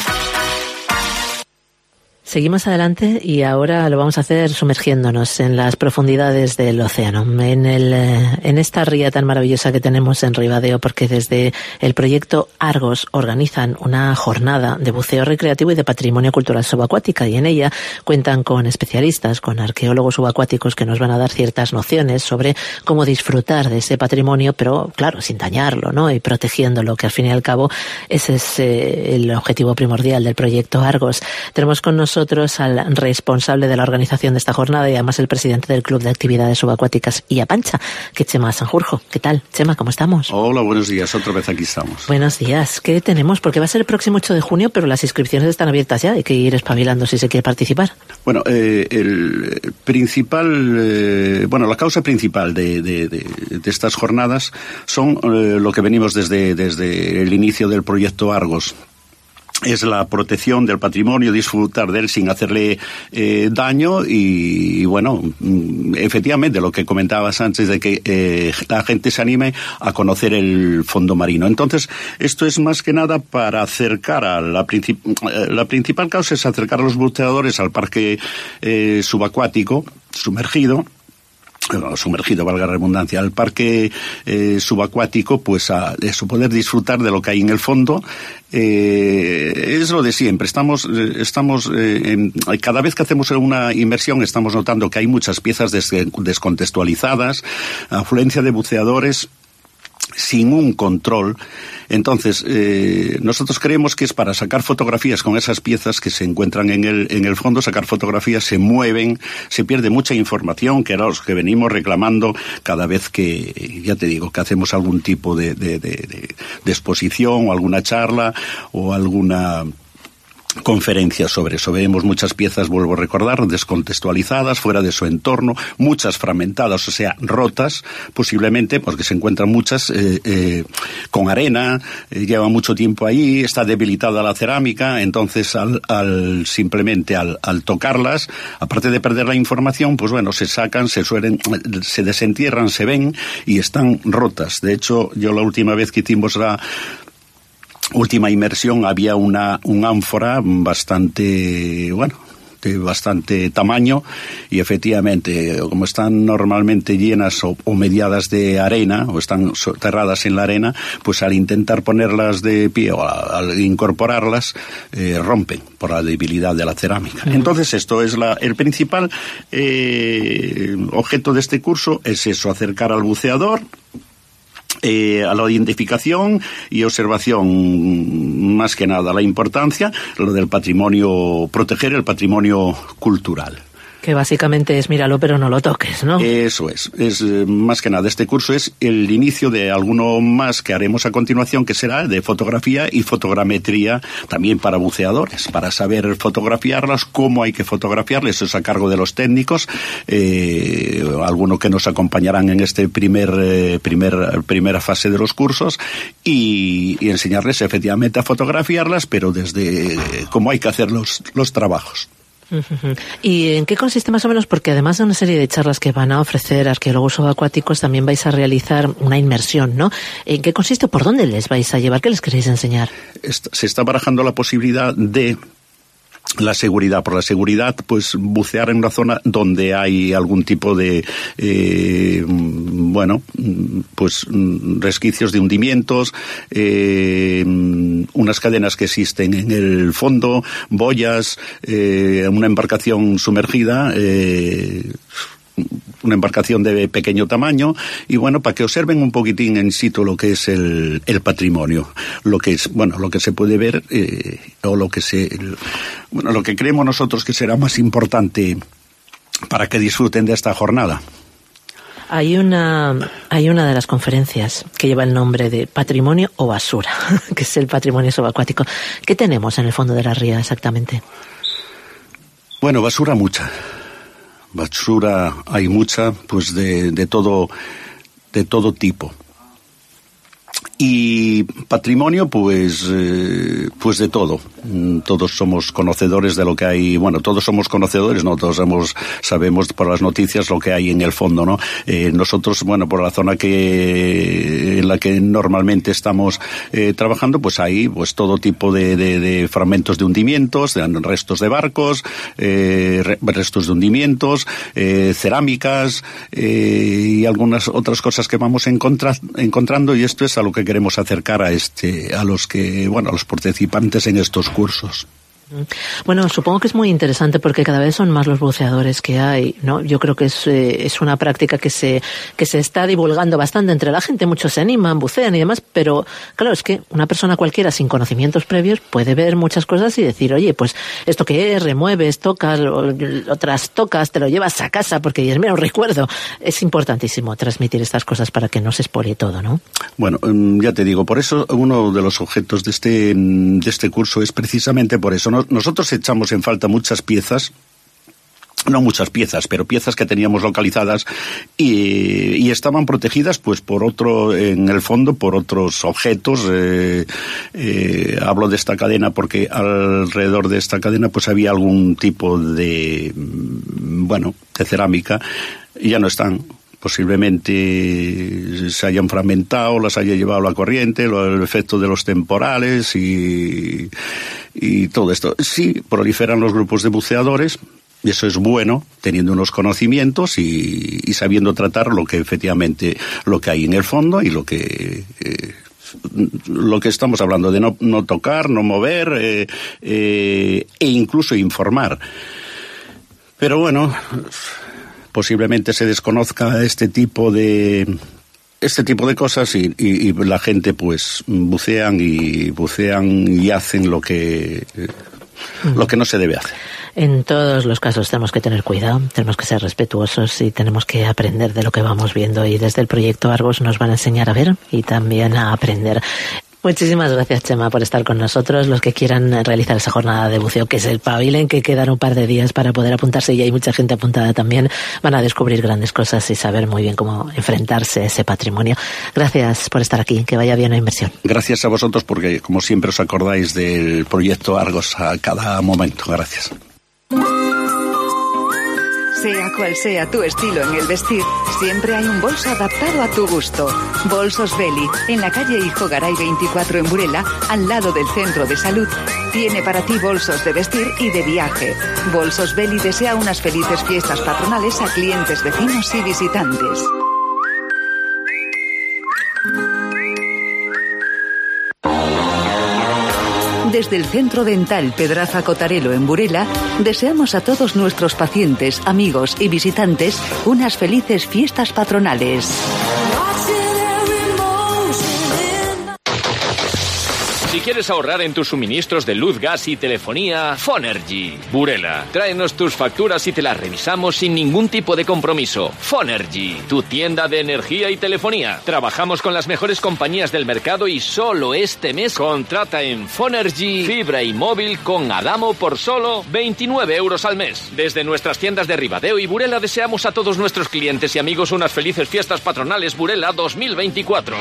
Seguimos adelante y ahora lo vamos a hacer sumergiéndonos en las profundidades del océano, en el en esta ría tan maravillosa que tenemos en Ribadeo, porque desde el proyecto Argos organizan una jornada de buceo recreativo y de patrimonio cultural subacuática, y en ella cuentan con especialistas, con arqueólogos subacuáticos que nos van a dar ciertas nociones sobre cómo disfrutar de ese patrimonio, pero claro, sin dañarlo, ¿no? Y protegiéndolo, que al fin y al cabo ese es eh, el objetivo primordial del proyecto Argos. Tenemos con nosotros al responsable de la organización de esta jornada y además el presidente del Club de Actividades Subacuáticas Illa Pancha, que Chema Sanjurjo. ¿Qué tal, Chema? ¿Cómo estamos? Hola, buenos días. Otra vez aquí estamos. Buenos días. ¿Qué tenemos? Porque va a ser el próximo ocho de junio, pero las inscripciones están abiertas ya. Hay que ir espabilando si se quiere participar. Bueno, eh, el principal, eh, bueno, la causa principal de, de, de, de estas jornadas son eh, lo que venimos desde, desde el inicio del proyecto Argos. Es la protección del patrimonio, disfrutar de él sin hacerle eh, daño y, y, bueno, efectivamente, lo que comentabas antes de que eh, la gente se anime a conocer el fondo marino. Entonces, esto es más que nada para acercar a la, princip la principal causa es acercar a los buceadores al parque eh, subacuático, sumergido, Bueno, sumergido, valga la redundancia, al parque eh, subacuático, pues a eso, poder disfrutar de lo que hay en el fondo. Eh, es lo de siempre. Estamos, eh, estamos eh, en, cada vez que hacemos una inmersión estamos notando que hay muchas piezas des descontextualizadas, afluencia de buceadores. sin un control. Entonces, eh, nosotros creemos que es para sacar fotografías con esas piezas que se encuentran en el, en el fondo, sacar fotografías, se mueven, se pierde mucha información, que era los que venimos reclamando cada vez que, ya te digo, que hacemos algún tipo de, de, de, de, de exposición o alguna charla o alguna conferencias sobre eso. Vemos muchas piezas, vuelvo a recordar, descontextualizadas, fuera de su entorno, muchas fragmentadas, o sea, rotas, posiblemente, porque se encuentran muchas eh, eh, con arena, eh, llevan mucho tiempo ahí, está debilitada la cerámica, entonces al, al simplemente al, al tocarlas, aparte de perder la información, pues bueno, se sacan, se suelen, se desentierran, se ven y están rotas. De hecho, yo la última vez que hicimos la última inmersión había una un ánfora bastante, bueno, de bastante tamaño y efectivamente, como están normalmente llenas o, o mediadas de arena o están soterradas en la arena, pues al intentar ponerlas de pie o a, al incorporarlas, eh, rompen por la debilidad de la cerámica. Uh-huh. Entonces esto es la, el principal eh, objeto de este curso, es eso, acercar al buceador Eh, a la identificación y observación, más que nada la importancia, lo del patrimonio, proteger el patrimonio cultural. Que básicamente es míralo pero no lo toques, ¿no? Eso es, es eh, más que nada este curso es el inicio de alguno más que haremos a continuación, que será de fotografía y fotogrametría también para buceadores, para saber fotografiarlas, cómo hay que fotografiarlas, eso es a cargo de los técnicos, eh, algunos que nos acompañarán en este primer, eh, primer primera fase de los cursos y, y enseñarles efectivamente a fotografiarlas, pero desde eh, cómo hay que hacer los, los trabajos. ¿Y en qué consiste más o menos? Porque además de una serie de charlas que van a ofrecer arqueólogos subacuáticos, también vais a realizar una inmersión, ¿no? ¿En qué consiste o por dónde les vais a llevar? ¿Qué les queréis enseñar? Se está barajando la posibilidad de la seguridad, por la seguridad, pues bucear en una zona donde hay algún tipo de, eh, bueno, pues resquicios de hundimientos, eh, unas cadenas que existen en el fondo, boyas, eh, una embarcación sumergida, eh, una embarcación de pequeño tamaño y bueno, para que observen un poquitín en situ lo que es el, el patrimonio, lo que es, bueno, lo que se puede ver eh, o lo que se, el, bueno, lo que creemos nosotros que será más importante para que disfruten de esta jornada. Hay una, hay una de las conferencias que lleva el nombre de Patrimonio o Basura, que es el patrimonio subacuático. ¿Qué tenemos en el fondo de la ría exactamente? Bueno, basura mucha. Basura hay mucha, pues de, de todo, de todo tipo. Y patrimonio, pues, eh, pues de todo. Todos somos conocedores de lo que hay. Bueno, todos somos conocedores, no todos hemos, sabemos por las noticias lo que hay en el fondo, ¿no? Eh, nosotros, bueno, por la zona que en la que normalmente estamos eh, trabajando, pues hay, pues todo tipo de, de, de fragmentos de hundimientos, de restos de barcos, eh, restos de hundimientos, eh, cerámicas eh, y algunas otras cosas que vamos encontra, encontrando y esto es a lo que queremos acercar a este, a los que, bueno, a los participantes en estos cursos. Bueno, supongo que es muy interesante porque cada vez son más los buceadores que hay, ¿no? Yo creo que es, eh, es una práctica que se, que se está divulgando bastante entre la gente, muchos se animan, bucean y demás, pero claro, es que una persona cualquiera sin conocimientos previos puede ver muchas cosas y decir, oye, pues esto que es, remueves, tocas, otras tocas, te lo llevas a casa porque dices, mira, un recuerdo. Es importantísimo transmitir estas cosas para que no se expolie todo, ¿no? Bueno, ya te digo, por eso uno de los objetos de este, de este curso es precisamente por eso, ¿no? Nosotros echamos en falta muchas piezas, no muchas piezas, pero piezas que teníamos localizadas y, y estaban protegidas pues por otro, en el fondo, por otros objetos. Eh, eh, hablo de esta cadena porque alrededor de esta cadena pues había algún tipo de, bueno, de cerámica y ya no están. Posiblemente se hayan fragmentado, las haya llevado la corriente, el efecto de los temporales y, y todo esto. Sí, proliferan los grupos de buceadores, y eso es bueno, teniendo unos conocimientos y, y sabiendo tratar lo que efectivamente, lo que hay en el fondo y lo que... Eh, lo que estamos hablando de no, no tocar, no mover eh, eh, e incluso informar. Pero bueno, posiblemente se desconozca este tipo de, este tipo de cosas y, y, y la gente pues bucean y bucean y hacen lo que mm. lo que no se debe hacer. En todos los casos tenemos que tener cuidado, tenemos que ser respetuosos y tenemos que aprender de lo que vamos viendo, y desde el proyecto Argos nos van a enseñar a ver y también a aprender. Muchísimas gracias, Chema, por estar con nosotros. Los que quieran realizar esa jornada de buceo, que se espabilen, que quedan un par de días para poder apuntarse, y hay mucha gente apuntada también, van a descubrir grandes cosas y saber muy bien cómo enfrentarse a ese patrimonio. Gracias por estar aquí, que vaya bien la inversión. Gracias a vosotros, porque como siempre os acordáis del proyecto Argos a cada momento. Gracias. Sea cual sea tu estilo en el vestir, siempre hay un bolso adaptado a tu gusto. Bolsos Beli, en la calle Hijo Garay veinticuatro en Burela, al lado del Centro de Salud. Tiene para ti bolsos de vestir y de viaje. Bolsos Beli desea unas felices fiestas patronales a clientes, vecinos y visitantes. Desde el Centro Dental Pedraza Cotarelo en Burela, deseamos a todos nuestros pacientes, amigos y visitantes unas felices fiestas patronales. Si quieres ahorrar en tus suministros de luz, gas y telefonía, Fonergy. Burela, tráenos tus facturas y te las revisamos sin ningún tipo de compromiso. Fonergy, tu tienda de energía y telefonía. Trabajamos con las mejores compañías del mercado y solo este mes contrata en Fonergy fibra y móvil con Adamo por solo veintinueve euros al mes. Desde nuestras tiendas de Ribadeo y Burela deseamos a todos nuestros clientes y amigos unas felices fiestas patronales Burela dos mil veinticuatro.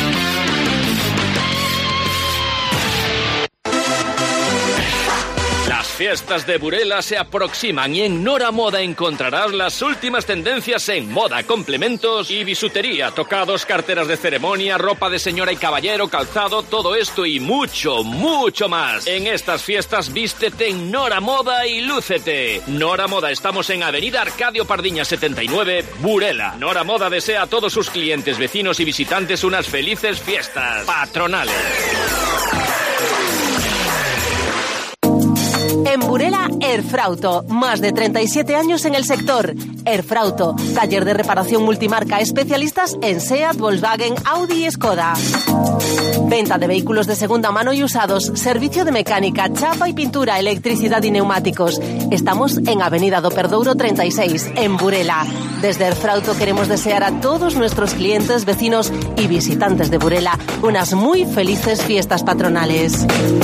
Las fiestas de Burela se aproximan y en Nora Moda encontrarás las últimas tendencias en moda, complementos y bisutería, tocados, carteras de ceremonia, ropa de señora y caballero, calzado, todo esto y mucho, mucho más. En estas fiestas vístete en Nora Moda y lúcete. Nora Moda, estamos en Avenida Arcadio Pardiñas setenta y nueve, Burela. Nora Moda desea a todos sus clientes, vecinos y visitantes unas felices fiestas patronales. En Burela, Erfrauto. Más de treinta y siete años en el sector. Erfrauto, taller de reparación multimarca, especialistas en SEAT, Volkswagen, Audi y Skoda. Venta de vehículos de segunda mano y usados, servicio de mecánica, chapa y pintura, electricidad y neumáticos. Estamos en Avenida do Perdouro treinta y seis, en Burela. Desde Erfrauto queremos desear a todos nuestros clientes, vecinos y visitantes de Burela unas muy felices fiestas patronales.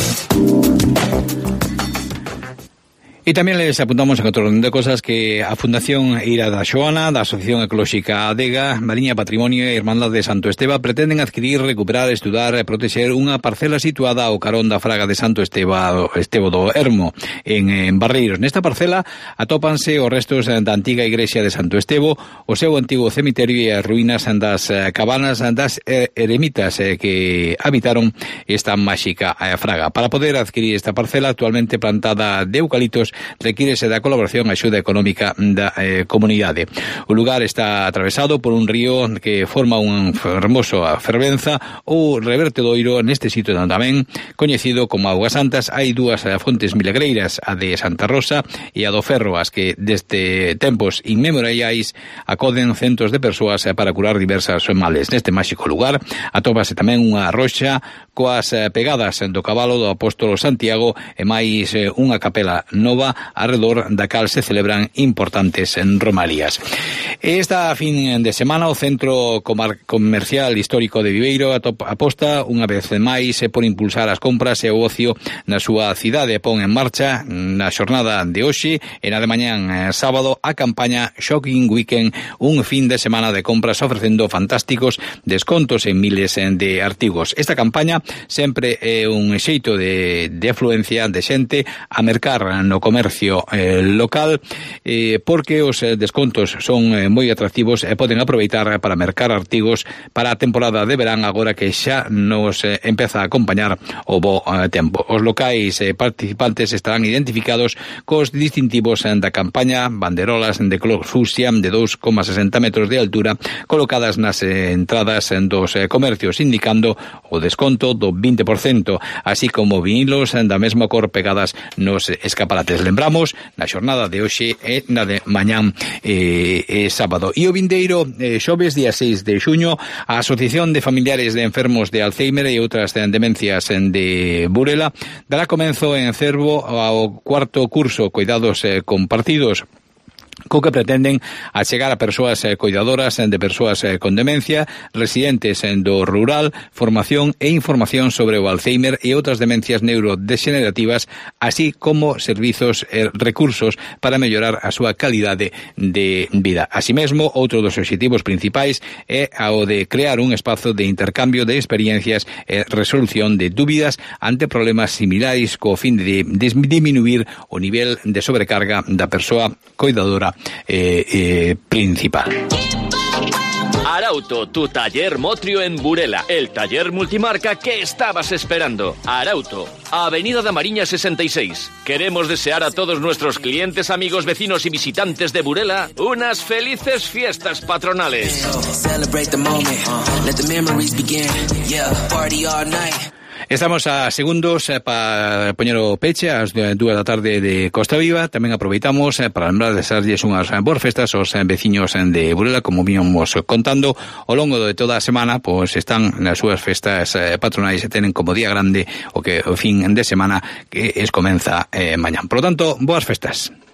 E tamén les apuntamos en outro orden de cosas que a Fundación Ira da Xoana, da Asociación Ecolóxica Adega, Mariña Patrimonio e Irmandade de Santo Esteva pretenden adquirir, recuperar, estudar e protexer unha parcela situada ao carón da Fraga de Santo Esteva, Estevo do Ermo, en, en Barreiros. Nesta parcela atópanse os restos da antiga igrexa de Santo Estevo, o seu antigo cemiterio e as ruínas das cabanas das eremitas que habitaron esta máxica fraga. Para poder adquirir esta parcela actualmente plantada de eucaliptos, requírese da colaboración e axuda económica da eh, comunidade. O lugar está atravesado por un río que forma un fermoso fervenza ou revertedoiro. Neste sitio tamén coñecido como Augas Santas hai dúas fontes milagreiras, a de Santa Rosa e a do Ferro, as que desde tempos inmemoriais acoden centos de persoas para curar diversas males. Neste máxico lugar atópase tamén unha roxa coas pegadas do cabalo do apóstolo Santiago e máis unha capela nova arredor da cal se celebran importantes en romarías. Esta fin de semana o Centro Comercial Histórico de Viveiro aposta unha vez máis por impulsar as compras e o ocio na súa cidade. Pon en marcha na xornada de hoxe e na de mañán sábado a campaña Shopping Weekend, un fin de semana de compras ofrecendo fantásticos descontos en miles de artigos. Esta campaña sempre é un xeito de, de afluencia de xente a mercar no comercio eh, local eh, porque os descontos son eh, moi atractivos e poden aproveitar para mercar artigos para a temporada de verán, agora que xa nos eh, empeza a acompañar o bo eh, tempo. Os locais eh, participantes estarán identificados cos distintivos eh, da campaña, banderolas de color fucsia de dous coma sesenta metros de altura colocadas nas eh, entradas eh, dos eh, comercios, indicando o desconto do vinte por cento, así como vinilos eh, da mesma cor pegadas nos escaparates. Lembramos, na xornada de hoxe e na de mañán eh, es sábado. E o vindeiro eh, xoves, día seis de xuño, a Asociación de Familiares de Enfermos de Alzheimer e outras demencias de Burela dará comenzo en Cervo ao cuarto curso Cuidados eh, Compartidos, co que pretenden achegar a persoas eh, cuidadoras de persoas eh, con demencia, residentes en do rural, formación e información sobre o Alzheimer e outras demencias neurodegenerativas, así como servizos e recursos para mellorar a súa calidade de vida. Así mesmo, outro dos obxectivos principais é ao de crear un espazo de intercambio de experiencias e resolución de dúbidas ante problemas similares co fin de disminuir o nivel de sobrecarga da persoa cuidadora Eh, eh, principal. Arauto, tu taller Motrio en Burela, el taller multimarca que estabas esperando. Arauto, Avenida da Mariña sesenta y seis. Queremos desear a todos nuestros clientes, amigos, vecinos y visitantes de Burela unas felices fiestas patronales. Estamos a segundos eh, para poñer o peche ás dúas da tarde de Costa Viva. Tamén aproveitamos eh, para lembrar de desarlles unhas boas festas aos eh, veciños eh, de Burela, como víamos contando ao longo de toda a semana, pois están nas súas festas eh, patronais e tenen como día grande o que o fin de semana que es comeza eh, mañán. Por lo tanto, boas festas.